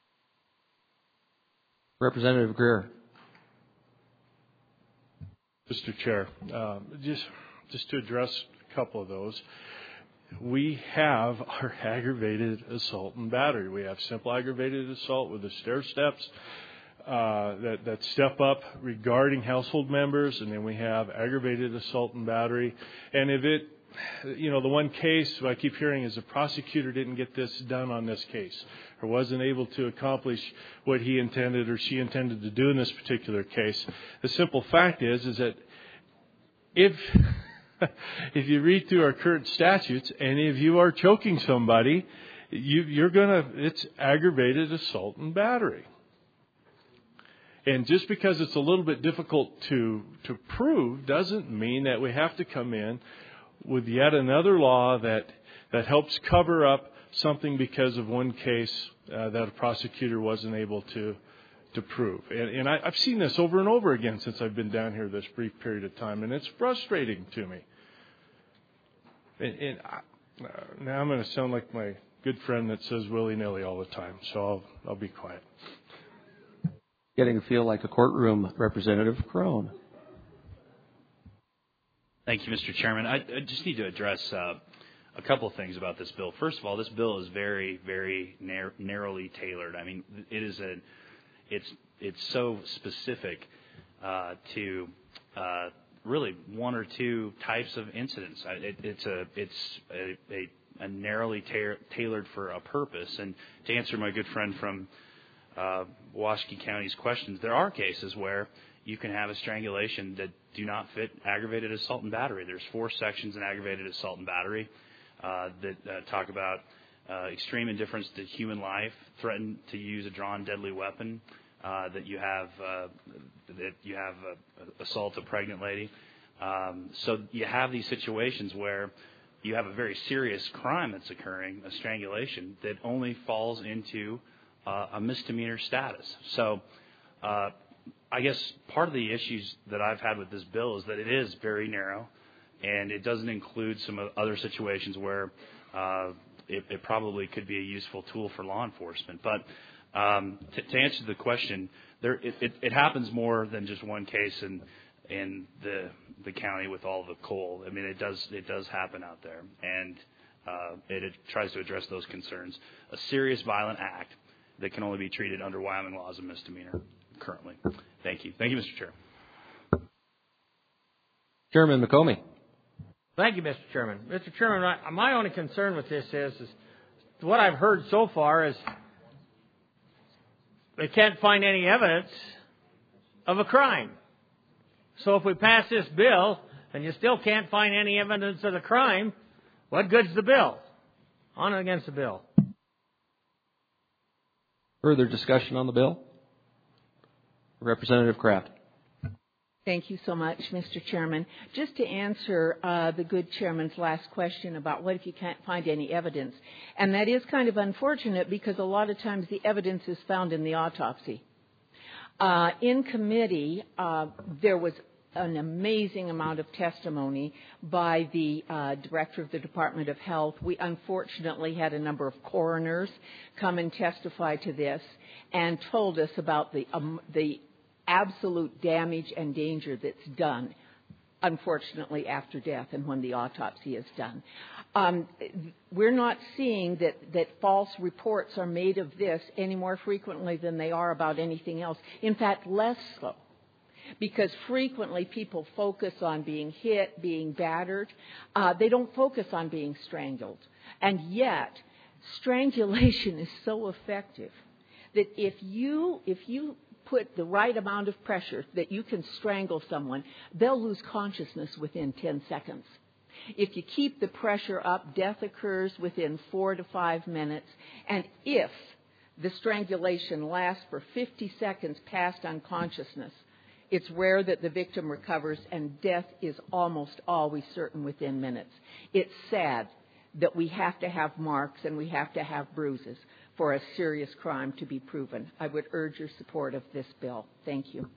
Representative Greer.
Mr. Chair, just to address a couple of those. We have our aggravated assault and battery. We have simple aggravated assault with the stair steps that step up regarding household members, and then we have aggravated assault and battery. And if it, the one case I keep hearing is the prosecutor didn't get this done on this case, or wasn't able to accomplish what he intended or she intended to do in this particular case. The simple fact is that if you read through our current statutes, and if you are choking somebody, it's aggravated assault and battery. And just because it's a little bit difficult to prove doesn't mean that we have to come in with yet another law that helps cover up something because of one case that a prosecutor wasn't able to prove. And I've seen this over and over again since I've been down here this brief period of time, and it's frustrating to me. And now I'm going to sound like my good friend that says willy-nilly all the time, so I'll be quiet.
Getting to feel like a courtroom. Representative Crone.
Thank you, Mr. Chairman. I just need to address a couple of things about this bill. First of all, this bill is very, very narrowly tailored. I mean, it's so specific to really one or two types of incidents. It's a narrowly tailored for a purpose. And to answer my good friend from Washakie County's questions, there are cases where you can have a strangulation that do not fit aggravated assault and battery. There's 4 sections in aggravated assault and battery that talk about extreme indifference to human life, threaten to use a drawn deadly weapon, that you have assault a pregnant lady. So you have these situations where you have a very serious crime that's occurring, a strangulation, that only falls into a misdemeanor status. So I guess part of the issues that I've had with this bill is that it is very narrow, and it doesn't include some other situations where it probably could be a useful tool for law enforcement. But to answer the question, it happens more than just one case in the county with all the coal. I mean, it does happen out there, and it tries to address those concerns. A serious violent act that can only be treated under Wyoming law as a misdemeanor currently. Thank you. Thank you, Mr. Chair.
Chairman McComey.
Thank you, Mr. Chairman. Mr. Chairman, my only concern with this is what I've heard so far is they can't find any evidence of a crime. So if we pass this bill and you still can't find any evidence of the crime, what good's the bill? On and against the bill.
Further discussion on the bill? Representative Kraft.
Thank you so much, Mr. Chairman. Just to answer the good chairman's last question about what if you can't find any evidence. And that is kind of unfortunate because a lot of times the evidence is found in the autopsy. In committee, there was an amazing amount of testimony by the director of the Department of Health. We unfortunately had a number of coroners come and testify to this and told us about the absolute damage and danger that's done, unfortunately, after death and when the autopsy is done. We're not seeing that false reports are made of this any more frequently than they are about anything else. In fact, less so. Because frequently people focus on being hit, being battered. They don't focus on being strangled. And yet, strangulation is so effective that if you put the right amount of pressure that you can strangle someone, they'll lose consciousness within 10 seconds. If you keep the pressure up, death occurs within 4 to 5 minutes. And if the strangulation lasts for 50 seconds past unconsciousness, it's rare that the victim recovers, and death is almost always certain within minutes. It's sad that we have to have marks and we have to have bruises for a serious crime to be proven. I would urge your support of this bill. Thank you.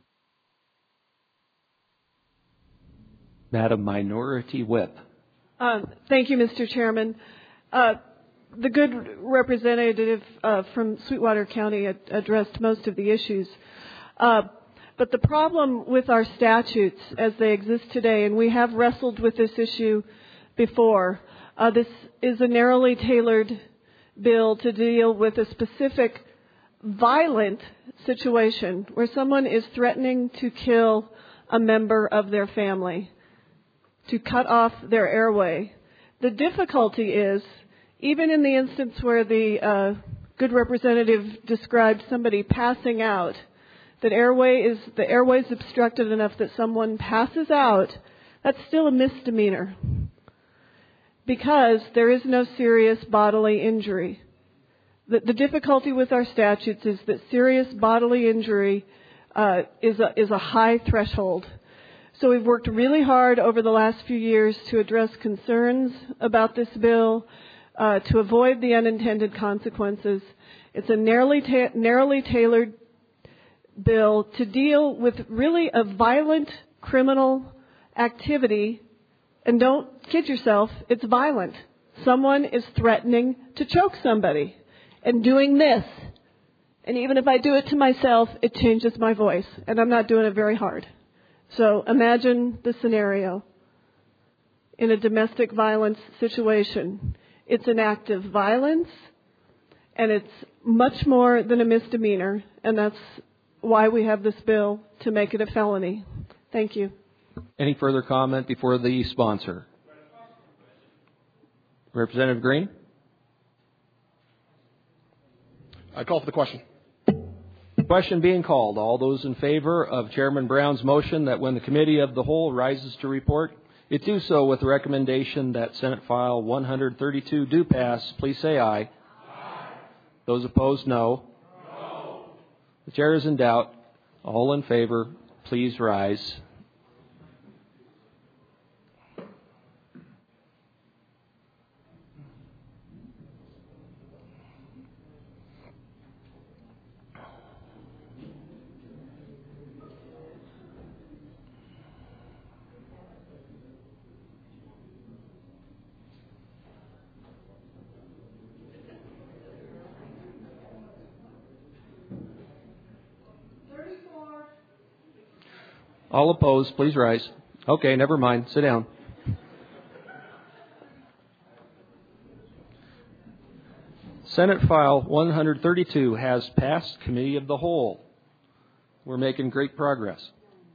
Madam Minority Whip.
Thank you, Mr. Chairman. The good representative from Sweetwater County addressed most of the issues. But the problem with our statutes as they exist today, and we have wrestled with this issue before, this is a narrowly tailored bill to deal with a specific violent situation where someone is threatening to kill a member of their family, to cut off their airway. The difficulty is, even in the instance where the good representative described somebody passing out, that the airway is obstructed enough that someone passes out, that's still a misdemeanor because there is no serious bodily injury. The difficulty with our statutes is that serious bodily injury is a high threshold. So we've worked really hard over the last few years to address concerns about this bill, to avoid the unintended consequences. It's a narrowly tailored bill to deal with really a violent criminal activity. And don't kid yourself, it's violent. Someone is threatening to choke somebody and doing this. And even if I do it to myself, it changes my voice. And I'm not doing it very hard. So imagine the scenario. In a domestic violence situation, it's an act of violence, and it's much more than a misdemeanor, and that's why we have this bill, to make it a felony. Thank you.
Any further comment before the sponsor? Representative Green?
I call for the question.
Question being called. All those in favor of Chairman Brown's motion that when the Committee of the Whole rises to report, it do so with the recommendation that Senate File 132 do pass, please say aye. Aye. Those opposed, no. No. The chair is in doubt. All in favor, please rise. All opposed, please rise. Okay, never mind. Sit down. Senate File 132 has passed Committee of the Whole. We're making great progress.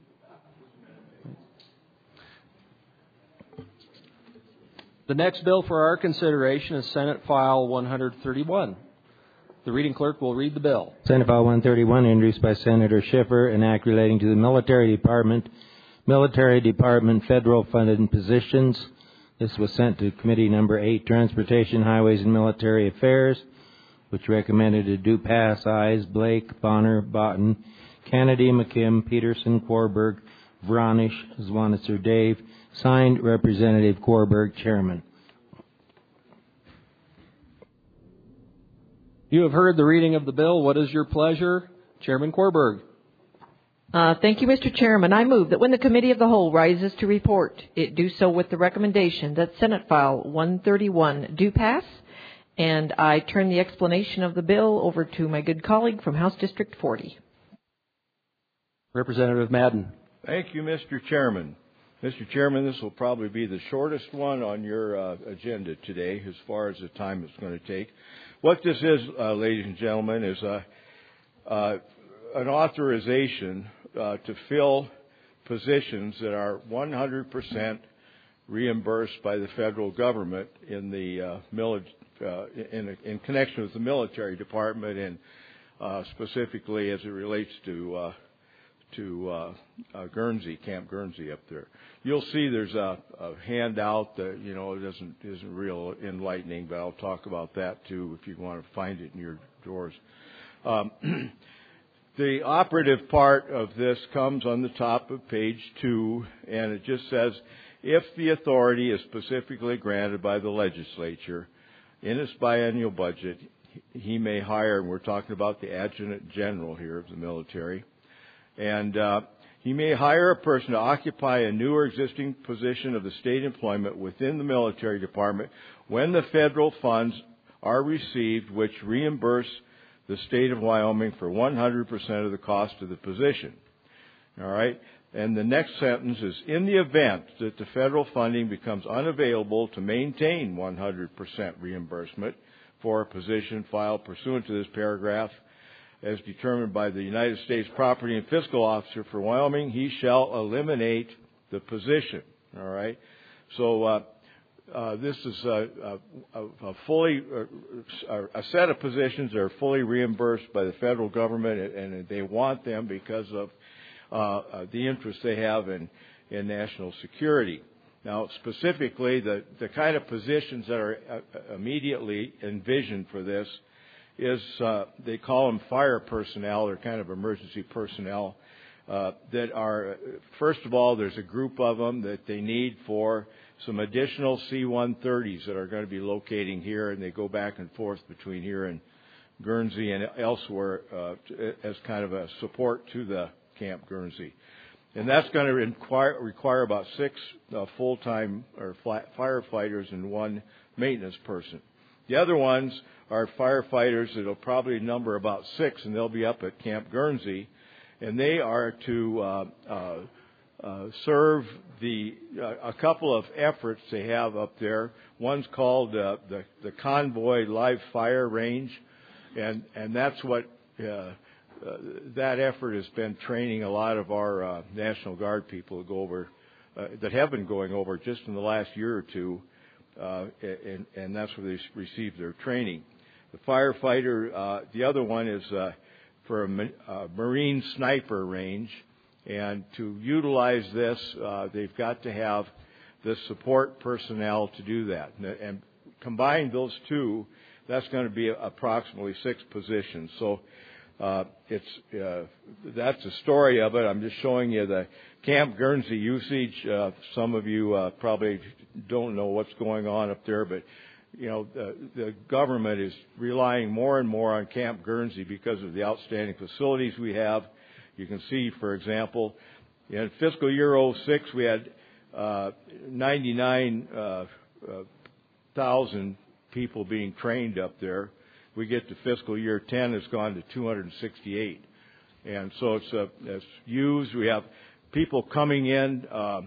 The next bill for our consideration is Senate File 131. The reading clerk will read the bill.
Senate File 131, introduced by Senator Schiffer, an act relating to the Military Department federal funded positions. This was sent to Committee Number 8, Transportation, Highways, and Military Affairs, which recommended it do pass. Ayes: Blake, Bonner, Botten, Kennedy, McKim, Peterson, Korberg, Vranish, Zwanitzer, Dave. Signed, Representative Korberg, Chairman.
You have heard the reading of the bill. What is your pleasure? Chairman Korberg.
Thank you, Mr. Chairman. I move that when the Committee of the Whole rises to report, it do so with the recommendation that Senate File 131 do pass, and I turn the explanation of the bill over to my good colleague from House District 40.
Representative Madden.
Thank you, Mr. Chairman. Mr. Chairman, this will probably be the shortest one on your agenda today as far as the time it's going to take. What this is, ladies and gentlemen, is an authorization to fill positions that are 100% reimbursed by the federal government in the in connection with the military department, and specifically as it relates to Guernsey, Camp Guernsey up there. You'll see there's a handout that isn't real enlightening, but I'll talk about that too if you want to find it in your drawers. The operative part of this comes on the top of page 2, and it just says, if the authority is specifically granted by the legislature in its biennial budget, he may hire, and we're talking about the Adjutant General here of the military, and he may hire a person to occupy a new or existing position of the state employment within the military department when the federal funds are received which reimburse the state of Wyoming for 100% of the cost of the position. All right? And the next sentence is, in the event that the federal funding becomes unavailable to maintain 100% reimbursement for a position filed pursuant to this paragraph, as determined by the United States Property and Fiscal Officer for Wyoming, he shall eliminate the position. All right? So this is a set of positions that are fully reimbursed by the federal government, and they want them because of the interest they have in national security. Now, specifically, the kind of positions that are immediately envisioned for this is they call them fire personnel, or kind of emergency personnel, that are, first of all, there's a group of them that they need for some additional C-130s that are going to be locating here, and they go back and forth between here and Guernsey and elsewhere as kind of a support to the Camp Guernsey. And that's going to require about 6 full-time or firefighters and 1 maintenance person. The other ones are firefighters that will probably number about 6, and they'll be up at Camp Guernsey, and they are to serve a couple of efforts they have up there. One's called the Convoy Live Fire Range, and that's what that effort has been training a lot of our National Guard people to go over, that have been going over just in the last year or two, and that's where they receive their training. The firefighter, the other one is for a Marine sniper range, and to utilize this, they've got to have the support personnel to do that. And combine those two, that's going to be approximately 6 positions. So that's the story of it. I'm just showing you the Camp Guernsey usage. Some of you probably don't know what's going on up there, but the government is relying more and more on Camp Guernsey because of the outstanding facilities we have. You can see, for example, in fiscal year 06, we had 99,000 people being trained up there. We get to fiscal year 10, it's gone to 268. And so it's used. We have people coming in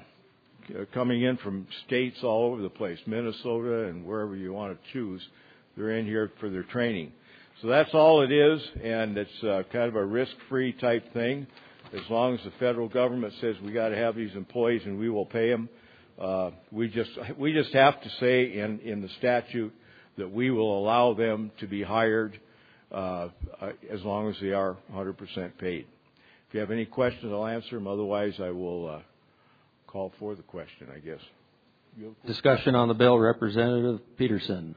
from states all over the place, Minnesota and wherever you want to choose. they're in here for their training. So that's all it is, and it's kind of a risk-free type thing. As long as the federal government says we got to have these employees and we will pay them, we just have to say in the statute that we will allow them to be hired as long as they are 100% paid. If you have any questions, I'll answer them. Otherwise, I will call for the question, I guess.
Discussion on the bill, Representative Peterson.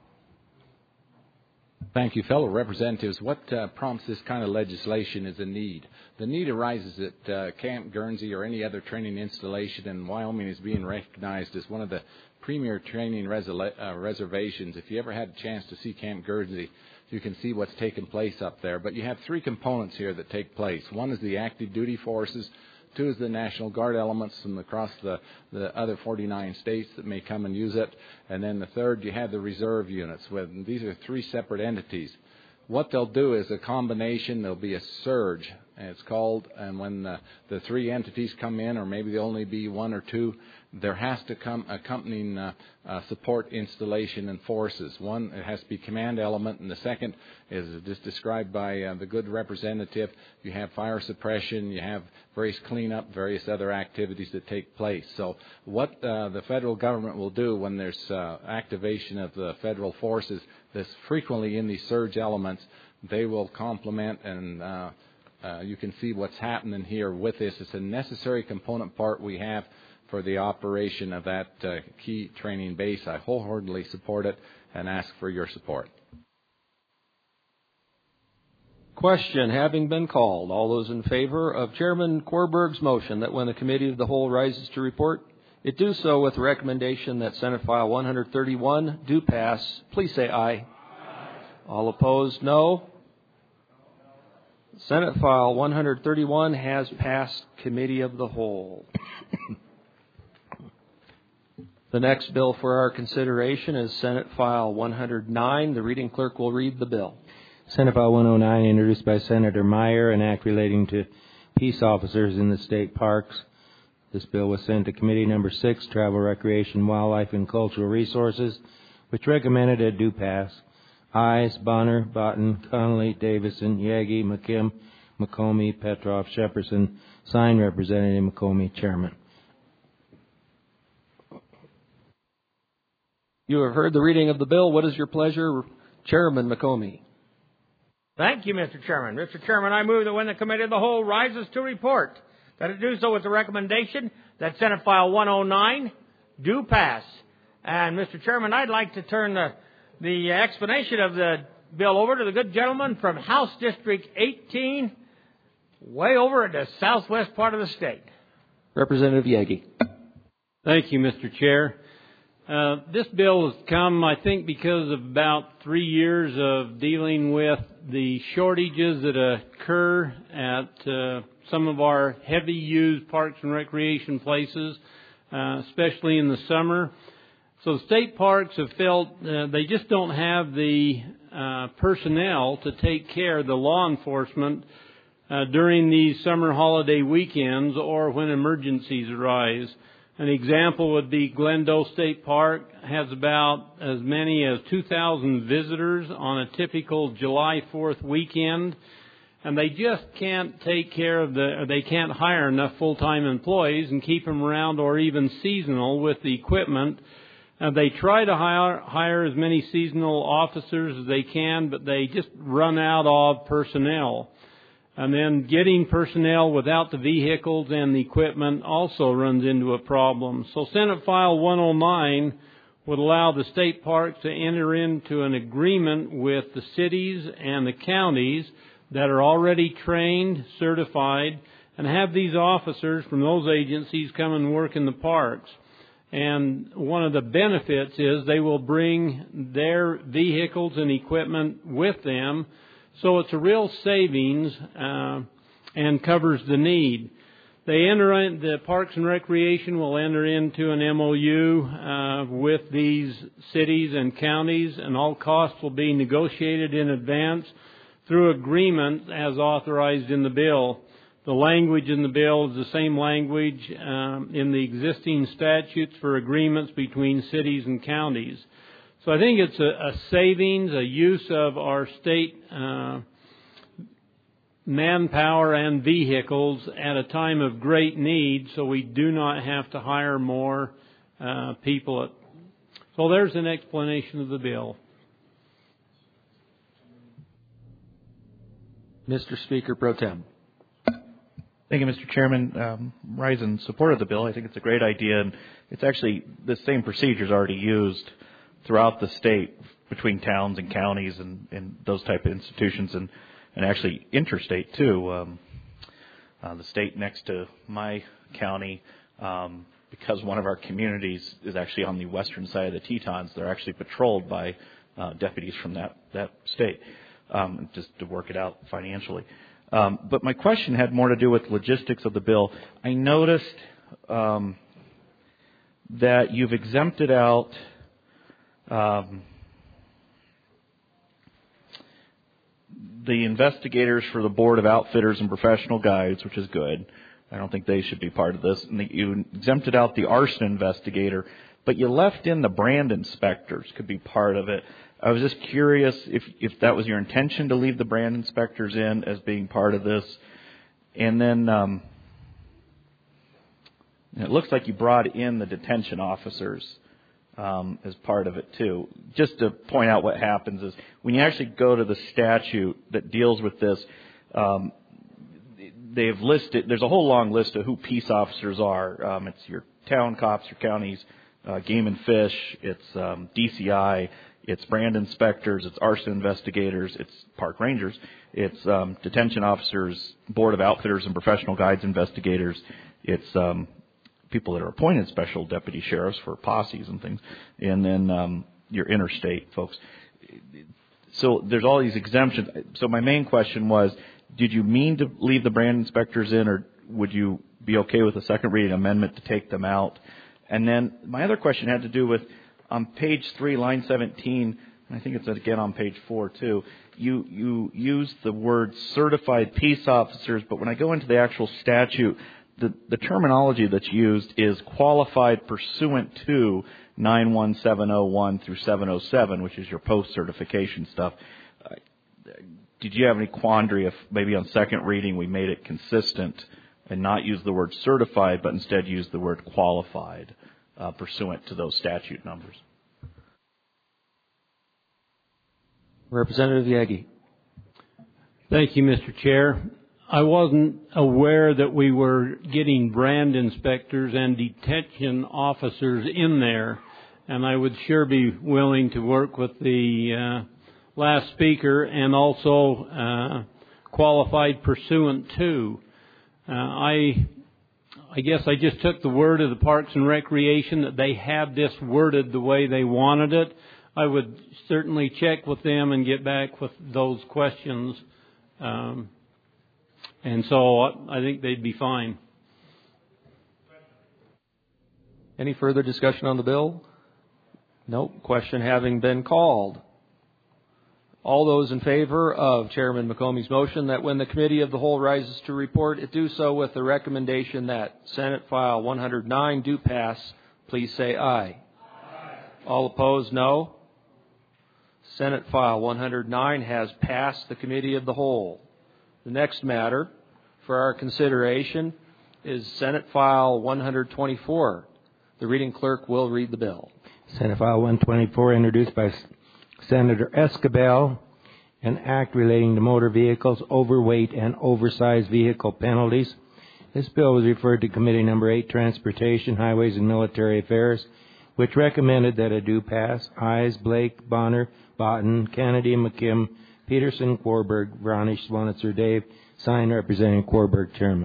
Thank you, fellow representatives. What prompts this kind of legislation is a need. The need arises at Camp Guernsey or any other training installation, and Wyoming is being recognized as one of the premier training reservations. If you ever had a chance to see Camp Guernsey, you can see what's taken place up there. But you have three components here that take place. One is the active duty forces. Two is the National Guard elements from across the other 49 states that may come and use it. And then the third, you have the reserve units. These are three separate entities. What they'll do is a combination. There'll be a surge, it's called. And when the three entities come in, or maybe there'll only be one or two, there has to come accompanying support installation and forces. One, it has to be command element, and the second is just described by the good representative. You have fire suppression, you have various cleanup, various other activities that take place. So what the federal government will do when there's activation of the federal forces, that's frequently in these surge elements, they will complement and you can see what's happening here with this. It's a necessary component part we have for the operation of that key training base. I wholeheartedly support it and ask for your support.
Question having been called. All those in favor of Chairman Korberg's motion that when the Committee of the Whole rises to report, it do so with the recommendation that Senate File 131 do pass, please say aye. Aye. All opposed, no. Senate File 131 has passed Committee of the Whole. The next bill for our consideration is Senate File 109. The reading clerk will read the bill.
Senate File 109, introduced by Senator Meyer, an act relating to peace officers in the state parks. This bill was sent to Committee Number 6, Travel, Recreation, Wildlife, and Cultural Resources, which recommended it do pass. Ayes, Bonner, Botten, Connolly, Davison, Yagi, McKim, McComey, Petroff, Shepperson. Signed, Representative McComey, Chairman.
You have heard the reading of the bill. What is your pleasure, Chairman McComey?
Thank you, Mr. Chairman. Mr. Chairman, I move that when the Committee of the Whole rises to report, that it do so with the recommendation that Senate File 109 do pass. And, Mr. Chairman, I'd like to turn the explanation of the bill over to the good gentleman from House District 18, way over at the southwest part of the state.
Representative Yagi.
Thank you, Mr. Chair. This bill has come, I think, because of about 3 years of dealing with the shortages that occur at some of our heavy used parks and recreation places, especially in the summer. So state parks have felt they just don't have the personnel to take care of the law enforcement during these summer holiday weekends or when emergencies arise. An example would be Glendale State Park has about as many as 2,000 visitors on a typical July 4th weekend, and they just can't take care of they can't hire enough full-time employees and keep them around or even seasonal with the equipment. They try to hire as many seasonal officers as they can, but they just run out of personnel. And then getting personnel without the vehicles and the equipment also runs into a problem. So Senate File 109 would allow the state parks to enter into an agreement with the cities and the counties that are already trained, certified, and have these officers from those agencies come and work in the parks. And one of the benefits is they will bring their vehicles and equipment with them. So it's a real savings and covers the need. The Parks and Recreation will enter into an MOU with these cities and counties, and all costs will be negotiated in advance through agreement as authorized in the bill. The language in the bill is the same language in the existing statutes for agreements between cities and counties. So I think it's a savings, a use of our state manpower and vehicles at a time of great need, so we do not have to hire more people. So there's an explanation of the bill.
Mr. Speaker Pro Tem.
Thank you, Mr. Chairman. Rise in support of the bill. I think it's a great idea, and it's actually the same procedure is already used throughout the state between towns and counties and those type of institutions, and actually interstate too. The state next to my county, because one of our communities is actually on the western side of the Tetons, they're actually patrolled by deputies from that state, just to work it out financially. But my question had more to do with logistics of the bill. I noticed that you've exempted out the investigators for the Board of Outfitters and Professional Guides, which is good. I don't think they should be part of this. And you exempted out the arson investigator, but you left in the brand inspectors could be part of it. I was just curious if that was your intention to leave the brand inspectors in as being part of this. And then it looks like you brought in the detention officers as part of it too. Just to point out what happens is when you actually go to the statute that deals with this, they've listed, there's a whole long list of who peace officers are. It's your town cops, your counties, game and fish, it's DCI, it's brand inspectors, it's arson investigators, it's park rangers, it's detention officers, Board of Outfitters and Professional Guides investigators, it's people that are appointed special deputy sheriffs for posses and things, and then your interstate folks. So there's all these exemptions. So my main question was, did you mean to leave the brand inspectors in, or would you be okay with a second reading amendment to take them out? And then my other question had to do with on page 3, line 17, and I think it's again on page 4 too, you use the word certified peace officers, but when I go into the actual statute, the terminology that's used is qualified pursuant to 91701 through 707, which is your post-certification stuff. Did you have any quandary if maybe on second reading we made it consistent and not use the word certified, but instead use the word qualified pursuant to those statute numbers?
Representative Yagi.
Thank you, Mr. Chair. I wasn't aware that we were getting brand inspectors and detention officers in there, and I would sure be willing to work with the last speaker and also qualified pursuant to. I guess I just took the word of the Parks and Recreation that they had this worded the way they wanted it. I would certainly check with them and get back with those questions. And so I think they'd be fine.
Any further discussion on the bill? No. Question having been called. All those in favor of Chairman McComey's motion that when the Committee of the Whole rises to report, it do so with the recommendation that Senate File 109 do pass, please say aye. Aye. All opposed, no. Senate File 109 has passed the Committee of the Whole. The next matter for our consideration is Senate File 124. The reading clerk will read the bill.
Senate File 124, introduced by Senator Escabel, an act relating to motor vehicles, overweight and oversized vehicle penalties. This bill was referred to Committee Number 8, Transportation, Highways, and Military Affairs, which recommended that it do pass. Ayes, Blake, Bonner, Botten, Kennedy, McKim, Peterson, Warburg, Brownish, Swonitzer, Dave, signed representing Warburg, Chairman.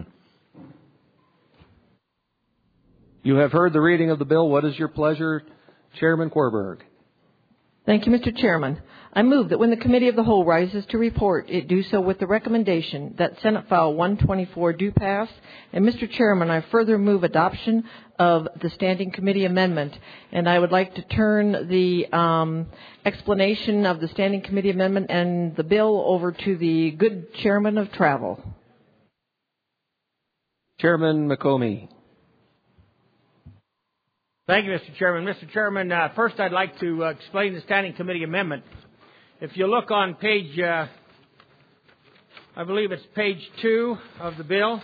You have heard the reading of the bill. What is your pleasure, Chairman Warburg?
Thank you, Mr. Chairman. I move that when the Committee of the Whole rises to report, it do so with the recommendation that Senate File 124 do pass. And, Mr. Chairman, I further move adoption of the Standing Committee amendment. And I would like to turn the explanation of the Standing Committee amendment and the bill over to the good Chairman of Travel.
Chairman McComey.
Thank you, Mr. Chairman. Mr. Chairman, first I'd like to explain the Standing Committee amendment. If you look on page, I believe it's page 2 of the bill,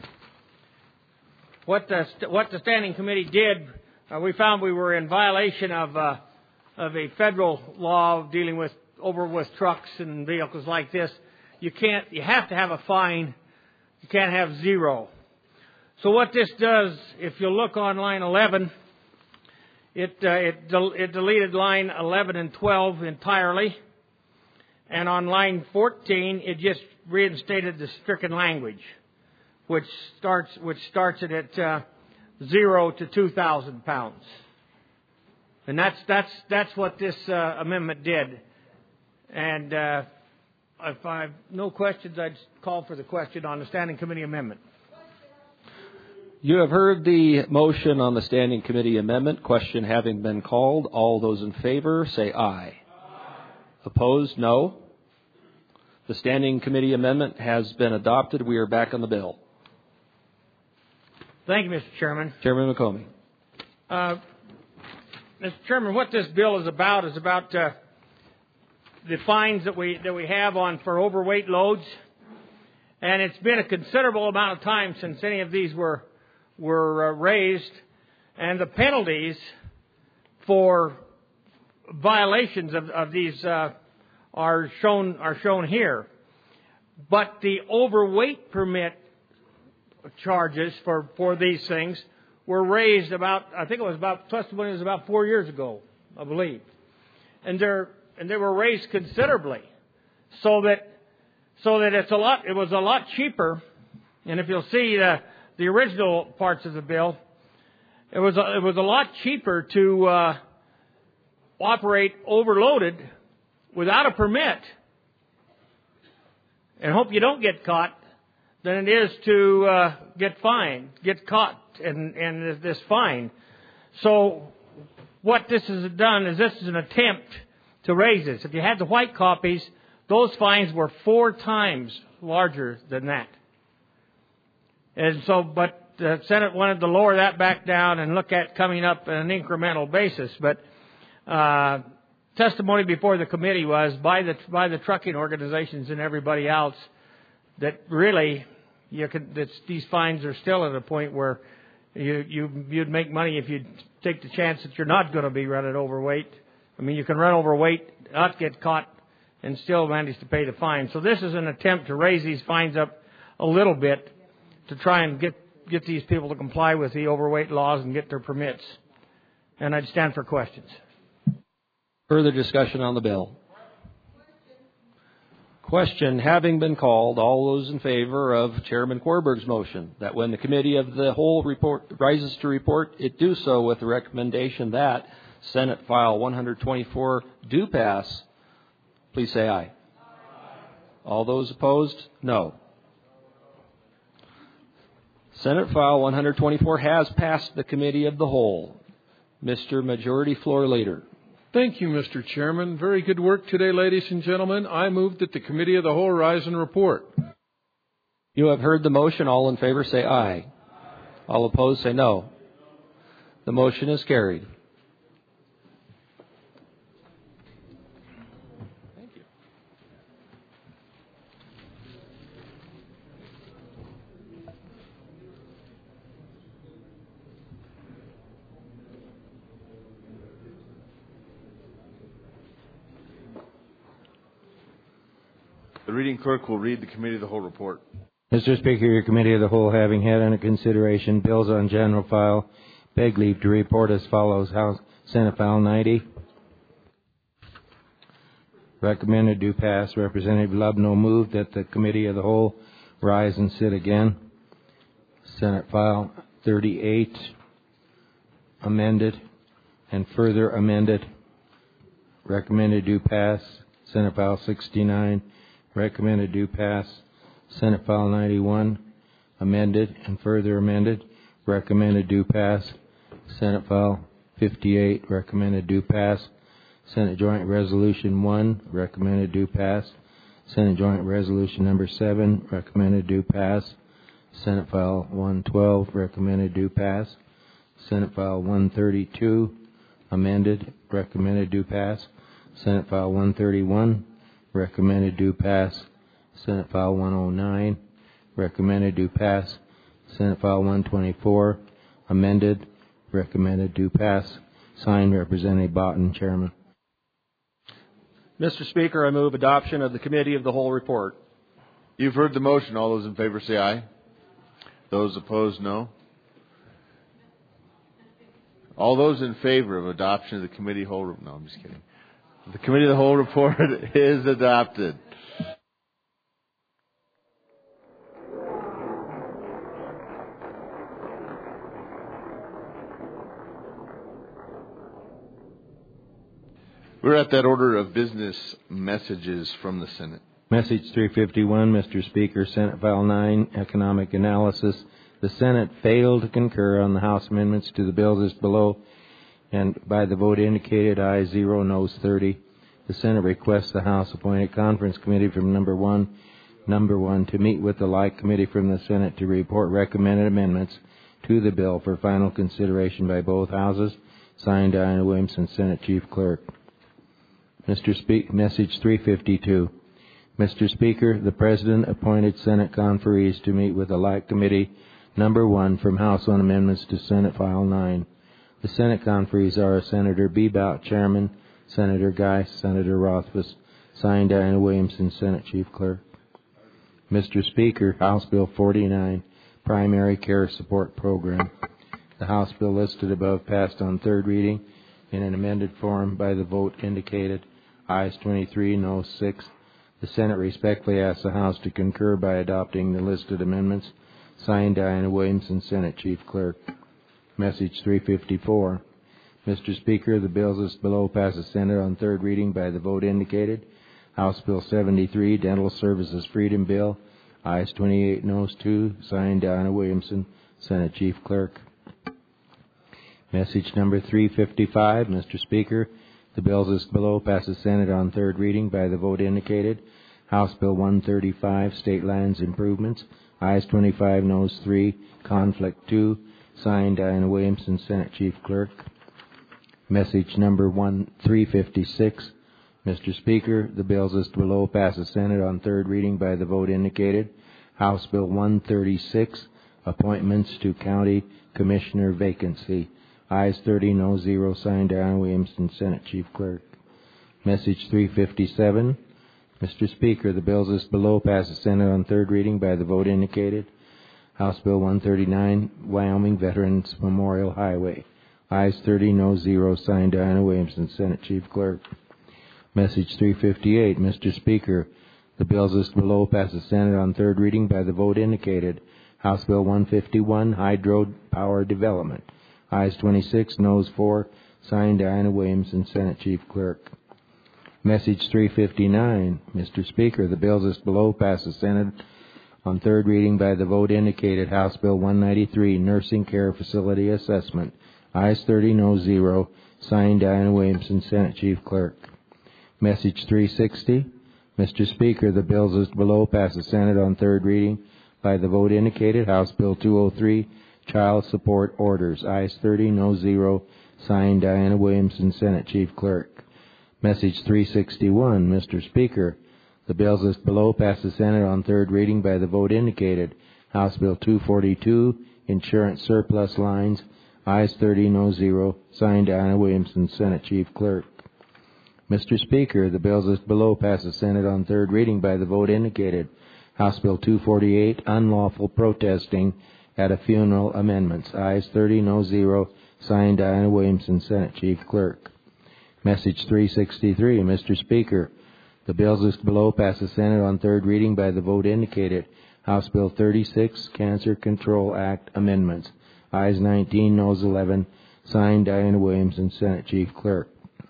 what the Standing Committee did, we found we were in violation of a federal law dealing with trucks and vehicles like this. You have to have a fine. You can't have zero. So what this does, if you look on line 11, it deleted line 11 and 12 entirely, and on line 14 it just reinstated the stricken language, which starts it at 0 to 2,000 pounds, and that's what this amendment did. And if I have no questions, I'd call for the question on the Standing Committee amendment.
You have heard the motion on the Standing Committee amendment. Question having been called, all those in favor say aye. Opposed, no. The Standing Committee amendment has been adopted. We are back on the bill.
Thank you, Mr. Chairman.
Chairman McComey.
Mr. Chairman, what this bill is about the fines that we have for overweight loads, and it's been a considerable amount of time since any of these were raised, and the penalties for violations of these are shown here. But the overweight permit charges for these things were raised testimony was about 4 years ago, I believe, and they were raised considerably, so that it was a lot cheaper. And if you'll see the original parts of the bill, it was a lot cheaper to operate overloaded without a permit and hope you don't get caught than it is to get caught and this fine. So what this has done is this is an attempt to raise this. If you had the white copies, those fines were 4 times larger than that. And so, but the Senate wanted to lower that back down and look at coming up on an incremental basis. But testimony before the committee was by the trucking organizations and everybody else that really these fines are still at a point where you'd make money if you take the chance that you're not going to be running overweight. I mean, you can run overweight, not get caught, and still manage to pay the fine. So this is an attempt to raise these fines up a little bit to try and get these people to comply with the overweight laws and get their permits. And I'd stand for questions.
Further discussion on the bill. Question having been called, all those in favor of Chairman Korberg's motion that when the Committee of the Whole rises to report, it do so with the recommendation that Senate File 124 do pass, please say aye. All those opposed, no. Senate File 124 has passed the Committee of the Whole. Mr. Majority Floor Leader.
Thank you, Mr. Chairman. Very good work today, ladies and gentlemen. I move that the Committee of the Whole rise and report.
You have heard the motion. All in favor say aye. All opposed say no. The motion is carried.
The reading clerk will read the Committee of the Whole report.
Mr. Speaker, your Committee of the Whole, having had under consideration bills on general file, beg leave to report as follows. House Senate File 90. Recommended do pass. Representative Lubno moved that the Committee of the Whole rise and sit again. Senate File 38. Amended and further amended. Recommended do pass. Senate File 69. Recommended do pass. Senate File 91, amended and further amended. Recommended do pass. Senate File 58, recommended do pass. Senate Joint Resolution 1, recommended do pass. Senate Joint Resolution number 7, recommended do pass. Senate File 112, recommended do pass. Senate File 132, amended, recommended do pass. Senate File 131, recommended do pass. Senate File 109, recommended do pass. Senate File 124, amended, recommended do pass. Signed, Representative Botten, Chairman.
Mr. Speaker, I move adoption of the Committee of the Whole report.
You've heard the motion. All those in favor say aye. Those opposed, no. All those in favor of adoption of the Committee of the Whole report, no, I'm just kidding. The Committee of the Whole report is adopted. We're at that order of business messages from the Senate.
Message 351, Mr. Speaker, Senate File 9, Economic Analysis. The Senate failed to concur on the House amendments to the bills as below, and by the vote indicated, ayes 0, noes 30. The Senate requests the House appoint a conference committee from number one to meet with the like committee from the Senate to report recommended amendments to the bill for final consideration by both houses. Signed, Diana Williamson, Senate Chief Clerk. Message 352. Mr. Speaker, the President appointed Senate conferees to meet with the like committee number 1 from House on amendments to Senate File 9. The Senate conferees are Senator Bebout, Chairman, Senator Geis, Senator Rothfuss. Signed, Diana Williamson, Senate Chief Clerk. Mr. Speaker, House Bill 49, Primary Care Support Program. The House bill listed above passed on third reading in an amended form by the vote indicated. Ayes 23, noes 6. The Senate respectfully asks the House to concur by adopting the listed amendments. Signed, Diana Williamson, Senate Chief Clerk. Message 354. Mr. Speaker, the bills as below pass the Senate on third reading by the vote indicated. House Bill 73, Dental Services Freedom Bill. Ayes 28, noes 2. Signed, Diana Williamson, Senate Chief Clerk. Message number 355. Mr. Speaker, the bills as below pass the Senate on third reading by the vote indicated. House Bill 135, State Lands Improvements. Ayes 25, noes 3. Conflict 2. Signed, Diana Williamson, Senate Chief Clerk. Message number 356. Mr. Speaker, the bills as below pass the Senate on third reading by the vote indicated. House Bill 136, Appointments to County Commissioner Vacancy. Ayes 30, no 0. Signed, Diana Williamson, Senate Chief Clerk. Message 357. Mr. Speaker, the bills as below pass the Senate on third reading by the vote indicated. House Bill 139, Wyoming Veterans Memorial Highway. Ayes 30, no 0. Signed, Diana Williamson, Senate Chief Clerk. Message 358. Mr. Speaker, the bills as below pass the Senate on third reading by the vote indicated. House Bill 151, Hydro Power Development. Ayes 26, noes 4. Signed, Diana Williamson, Senate Chief Clerk. Message 359. Mr. Speaker, the bills as below pass the Senate on third reading by the vote indicated. House Bill 193, Nursing Care Facility Assessment. Ayes 30, noes 0. Signed, Diana Williamson, Senate Chief Clerk. Message 360. Mr. Speaker, the bills as below pass the Senate on third reading by the vote indicated. House Bill 203, Child Support Orders. Ayes 30, no 0. Signed, Diana Williamson, Senate Chief Clerk. Message 361. Mr. Speaker, the bills as below pass the Senate on third reading by the vote indicated. House Bill 242, Insurance Surplus Lines. Ayes 30, no 0. Signed, Diana Williamson, Senate Chief Clerk. Mr. Speaker, the bills as below pass the Senate on third reading by the vote indicated. House Bill 248, Unlawful Protesting at a Funeral Amendments. Ayes 30, no 0. Signed, Diana Williamson, Senate Chief Clerk. Message 363. Mr. Speaker, the bills as below pass the Senate on third reading by the vote indicated. House Bill 36, Cancer Control Act Amendments. Ayes 19, noes 11. Signed, Diana Williamson, Senate Chief Clerk.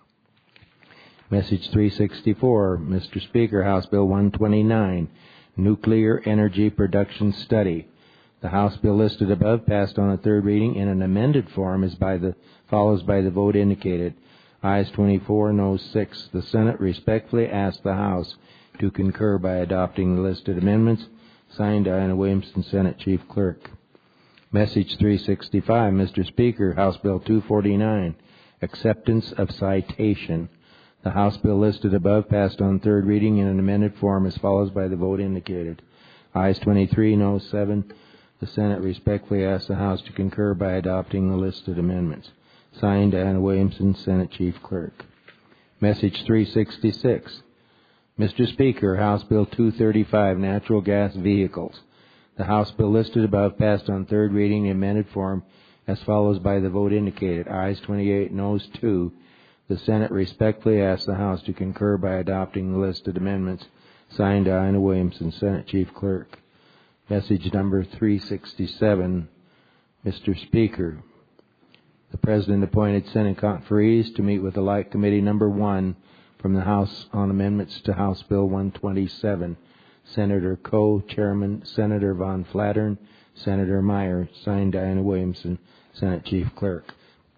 Message 364. Mr. Speaker, House Bill 129, Nuclear Energy Production Study. The House bill listed above passed on a third reading in an amended form follows by the vote indicated. Ayes 24, noes 6. The Senate respectfully asks the House to concur by adopting the listed amendments. Signed, Diana Williamson, Senate Chief Clerk. Message 365, Mr. Speaker, House Bill 249, Acceptance of Citation. The House bill listed above passed on third reading in an amended form as follows by the vote indicated. Ayes 23, noes 7. The Senate respectfully asks the House to concur by adopting the listed amendments. Signed, Anna Williamson, Senate Chief Clerk. Message 366. Mr. Speaker, House Bill 235, Natural Gas Vehicles. The House bill listed above passed on third reading in amended form as follows by the vote indicated. Ayes 28, noes 2. The Senate respectfully asks the House to concur by adopting the listed amendments. Signed, Anna Williamson, Senate Chief Clerk. Message number 367. Mr. Speaker, the President appointed Senate conferees to meet with the Light Committee number 1 from the House on amendments to House Bill 127. Senator Coe, Chairman, Senator Von Flattern, Senator Meyer. Signed, Diana Williamson, Senate Chief Clerk.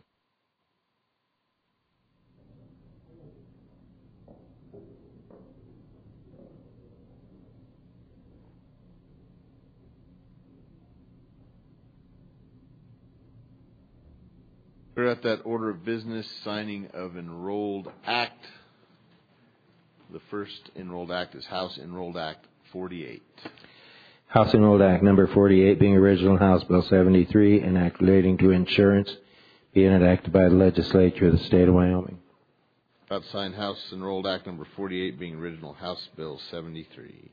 We're at that order of business, signing of Enrolled Act. The first Enrolled Act is House Enrolled Act 48.
House Enrolled Act number 48 being original House Bill 73, an act relating to insurance, being enacted by the legislature of the state of Wyoming.
About to sign House Enrolled Act number 48 being original House Bill 73.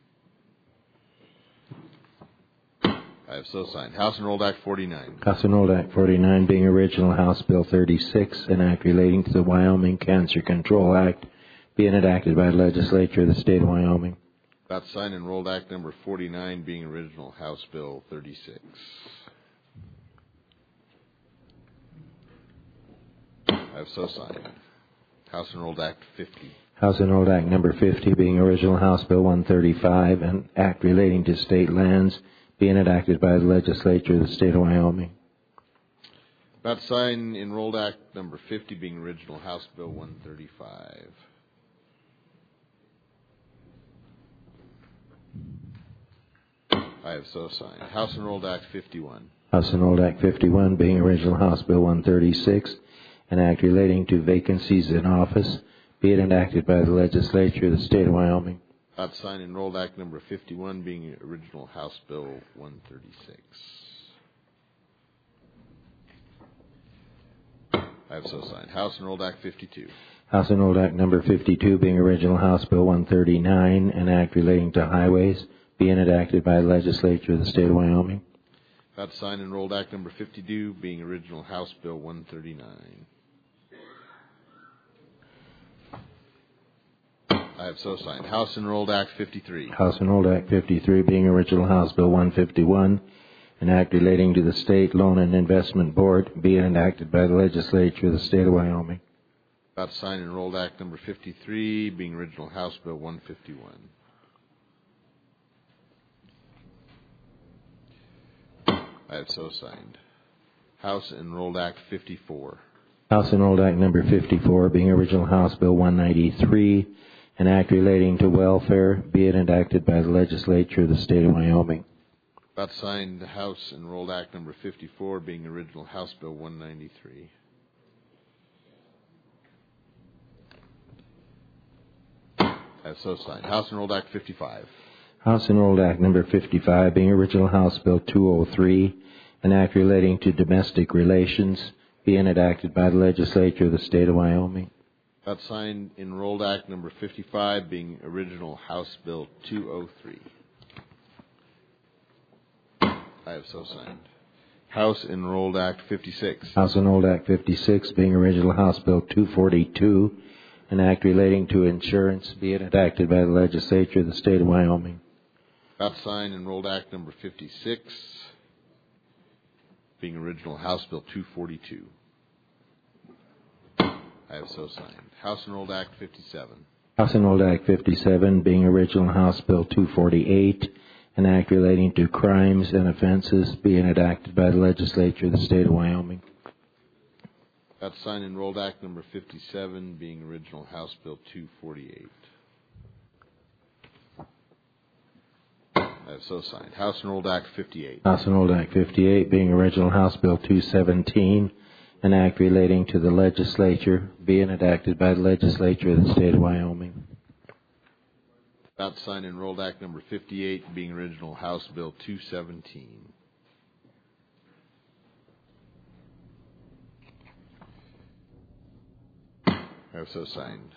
I have so signed. House Enrolled Act 49.
House Enrolled Act 49 being original House Bill 36, an act relating to the Wyoming Cancer Control Act, being enacted by the legislature of the state of Wyoming.
About to sign Enrolled Act number 49 being original House Bill 36. I have so signed. House Enrolled Act 50.
House Enrolled Act number 50 being original House Bill 135, an act relating to state lands, being enacted by the legislature of the state of Wyoming.
About to sign Enrolled Act number 50 being original House Bill 135. I have so signed. House Enrolled Act 51.
House Enrolled Act 51 being original House Bill 136, an act relating to vacancies in office, being enacted by the legislature of the state of Wyoming.
About to sign Enrolled Act number 51 being original House Bill 136. I have so signed. House Enrolled Act 52.
House Enrolled Act number 52 being original House Bill 139, an act relating to highways, being enacted by the legislature of the state of Wyoming.
About to sign Enrolled Act number 52 being original House Bill 139. I have so signed. House Enrolled Act 53.
House Enrolled Act 53 being original House Bill 151, an act relating to the State Loan and Investment Board, being enacted by the legislature of the state of Wyoming.
About to sign Enrolled Act number 53 being original House Bill 151. I have so signed. House Enrolled Act 54.
House Enrolled Act number 54 being original House Bill 193, an act relating to welfare, being enacted by the legislature of the state of Wyoming.
About signed House Enrolled Act number 54 being original House Bill 193. I have so signed. House Enrolled Act 55.
House Enrolled Act number 55 being original House Bill 203, an act relating to domestic relations, being enacted by the legislature of the state of Wyoming.
About signed Enrolled Act number 55 being original House Bill 203. I have so signed. House Enrolled Act 56.
House Enrolled Act 56 being original House Bill 242, an act relating to insurance, being enacted by the legislature of the state of Wyoming.
About signed Enrolled Act number 56 being original House Bill 242. I have so signed. House Enrolled Act 57.
House Enrolled Act 57 being original House Bill 248, an act relating to crimes and offenses, being enacted by the legislature of the state of Wyoming.
About signed Enrolled Act number 57 being original House Bill 248. I have have so signed. House Enrolled Act 58.
House Enrolled Act 58 being original House Bill 217, an act relating to the legislature, being enacted by the legislature of the state of Wyoming.
About to sign Enrolled Act number 58 being original House Bill 217. Have so signed.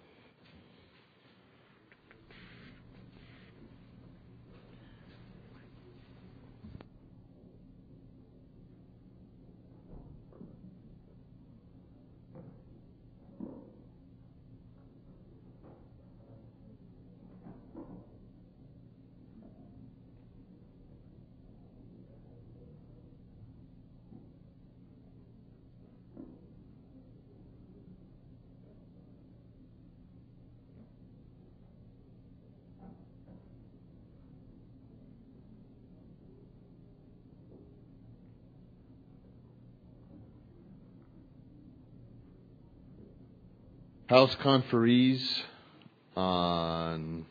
House conferees on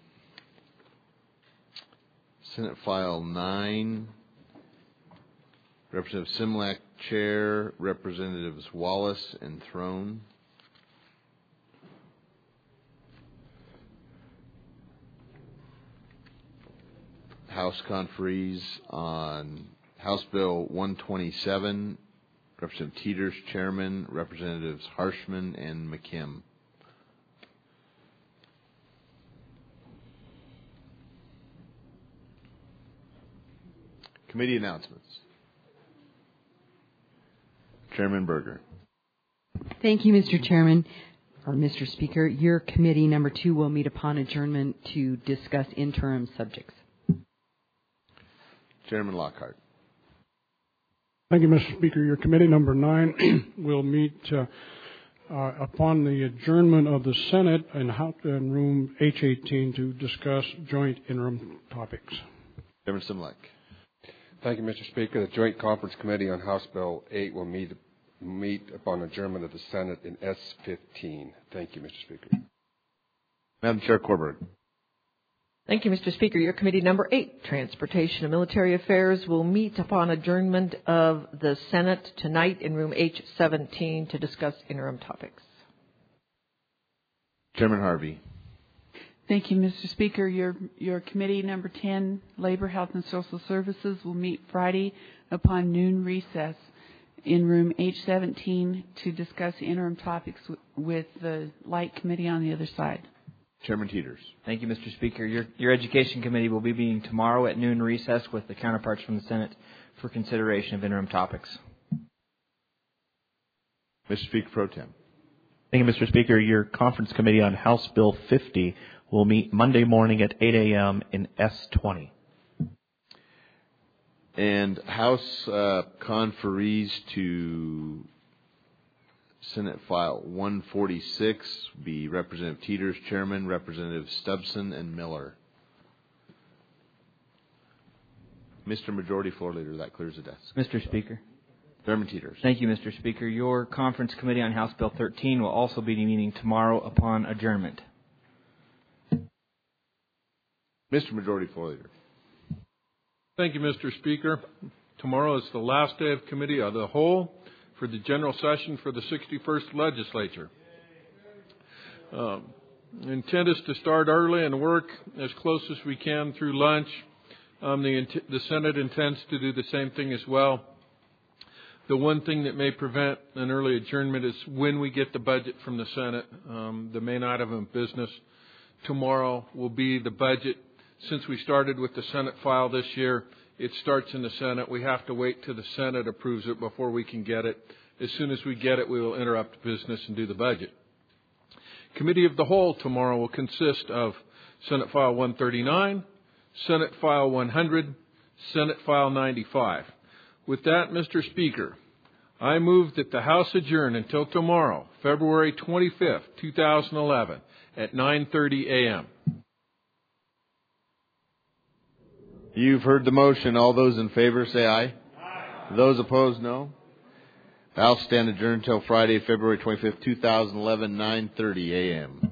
Senate File 9. Representative Simlak, Chair. Representatives Wallace and Throne. House conferees on House Bill 127. Representative Teeters, Chairman. Representatives Harshman and McKim. Committee announcements. Chairman Berger.
Thank you, Mr. Chairman, or Mr. Speaker. Your committee number 2 will meet upon adjournment to discuss interim subjects.
Chairman Lockhart.
Thank you, Mr. Speaker. Your committee number 9 will meet upon the adjournment of the Senate in room H18 to discuss joint interim topics.
Chairman Simlak.
Thank you, Mr. Speaker. The Joint Conference Committee on House Bill 8 will meet upon adjournment of the Senate in S15. Thank you, Mr. Speaker.
Madam Chair Corberg.
Thank you, Mr. Speaker. Your committee number 8, Transportation and Military Affairs, will meet upon adjournment of the Senate tonight in room H17 to discuss interim topics.
Chairman Harvey.
Thank you, Mr. Speaker. Your committee number 10, Labor, Health and Social Services, will meet Friday upon noon recess in room H17 to discuss interim topics with the Light Committee on the other side.
Chairman Teeters.
Thank you, Mr. Speaker. Your Education Committee will be meeting tomorrow at noon recess with the counterparts from the Senate for consideration of interim topics.
Mr. Speaker Pro Tem.
Thank you, Mr. Speaker. Your Conference Committee on House Bill 50 will meet Monday morning at 8 a.m. in S20.
And House conferees to Senate File 146 be Representative Teeters, Chairman, Representative Stubson, and Miller. Mr. Majority Floor Leader, that clears the desk.
Mr. Speaker.
Chairman Teeters.
Thank you, Mr. Speaker. Your Conference Committee on House Bill 13 will also be meeting tomorrow upon adjournment.
Mr. Majority Floor Leader.
Thank you, Mr. Speaker. Tomorrow is the last day of Committee of the Whole for the general session for the 61st Legislature. Intent is to start early and work as close as we can through lunch. The Senate intends to do the same thing as well. The one thing that may prevent an early adjournment is when we get the budget from the Senate. The main item of business tomorrow will be the budget. Since we started with the Senate file this year, it starts in the Senate. We have to wait till the Senate approves it before we can get it. As soon as we get it, we will interrupt business and do the budget. Committee of the Whole tomorrow will consist of Senate File 139, Senate File 100, Senate File 95. With that, Mr. Speaker, I move that the House adjourn until tomorrow, February 25th, 2011, at 9:30 a.m.
You've heard the motion. All those in favor say aye. Aye. Those opposed, no. The House stand adjourned until Friday, February 25th, 2011, 9:30 a.m.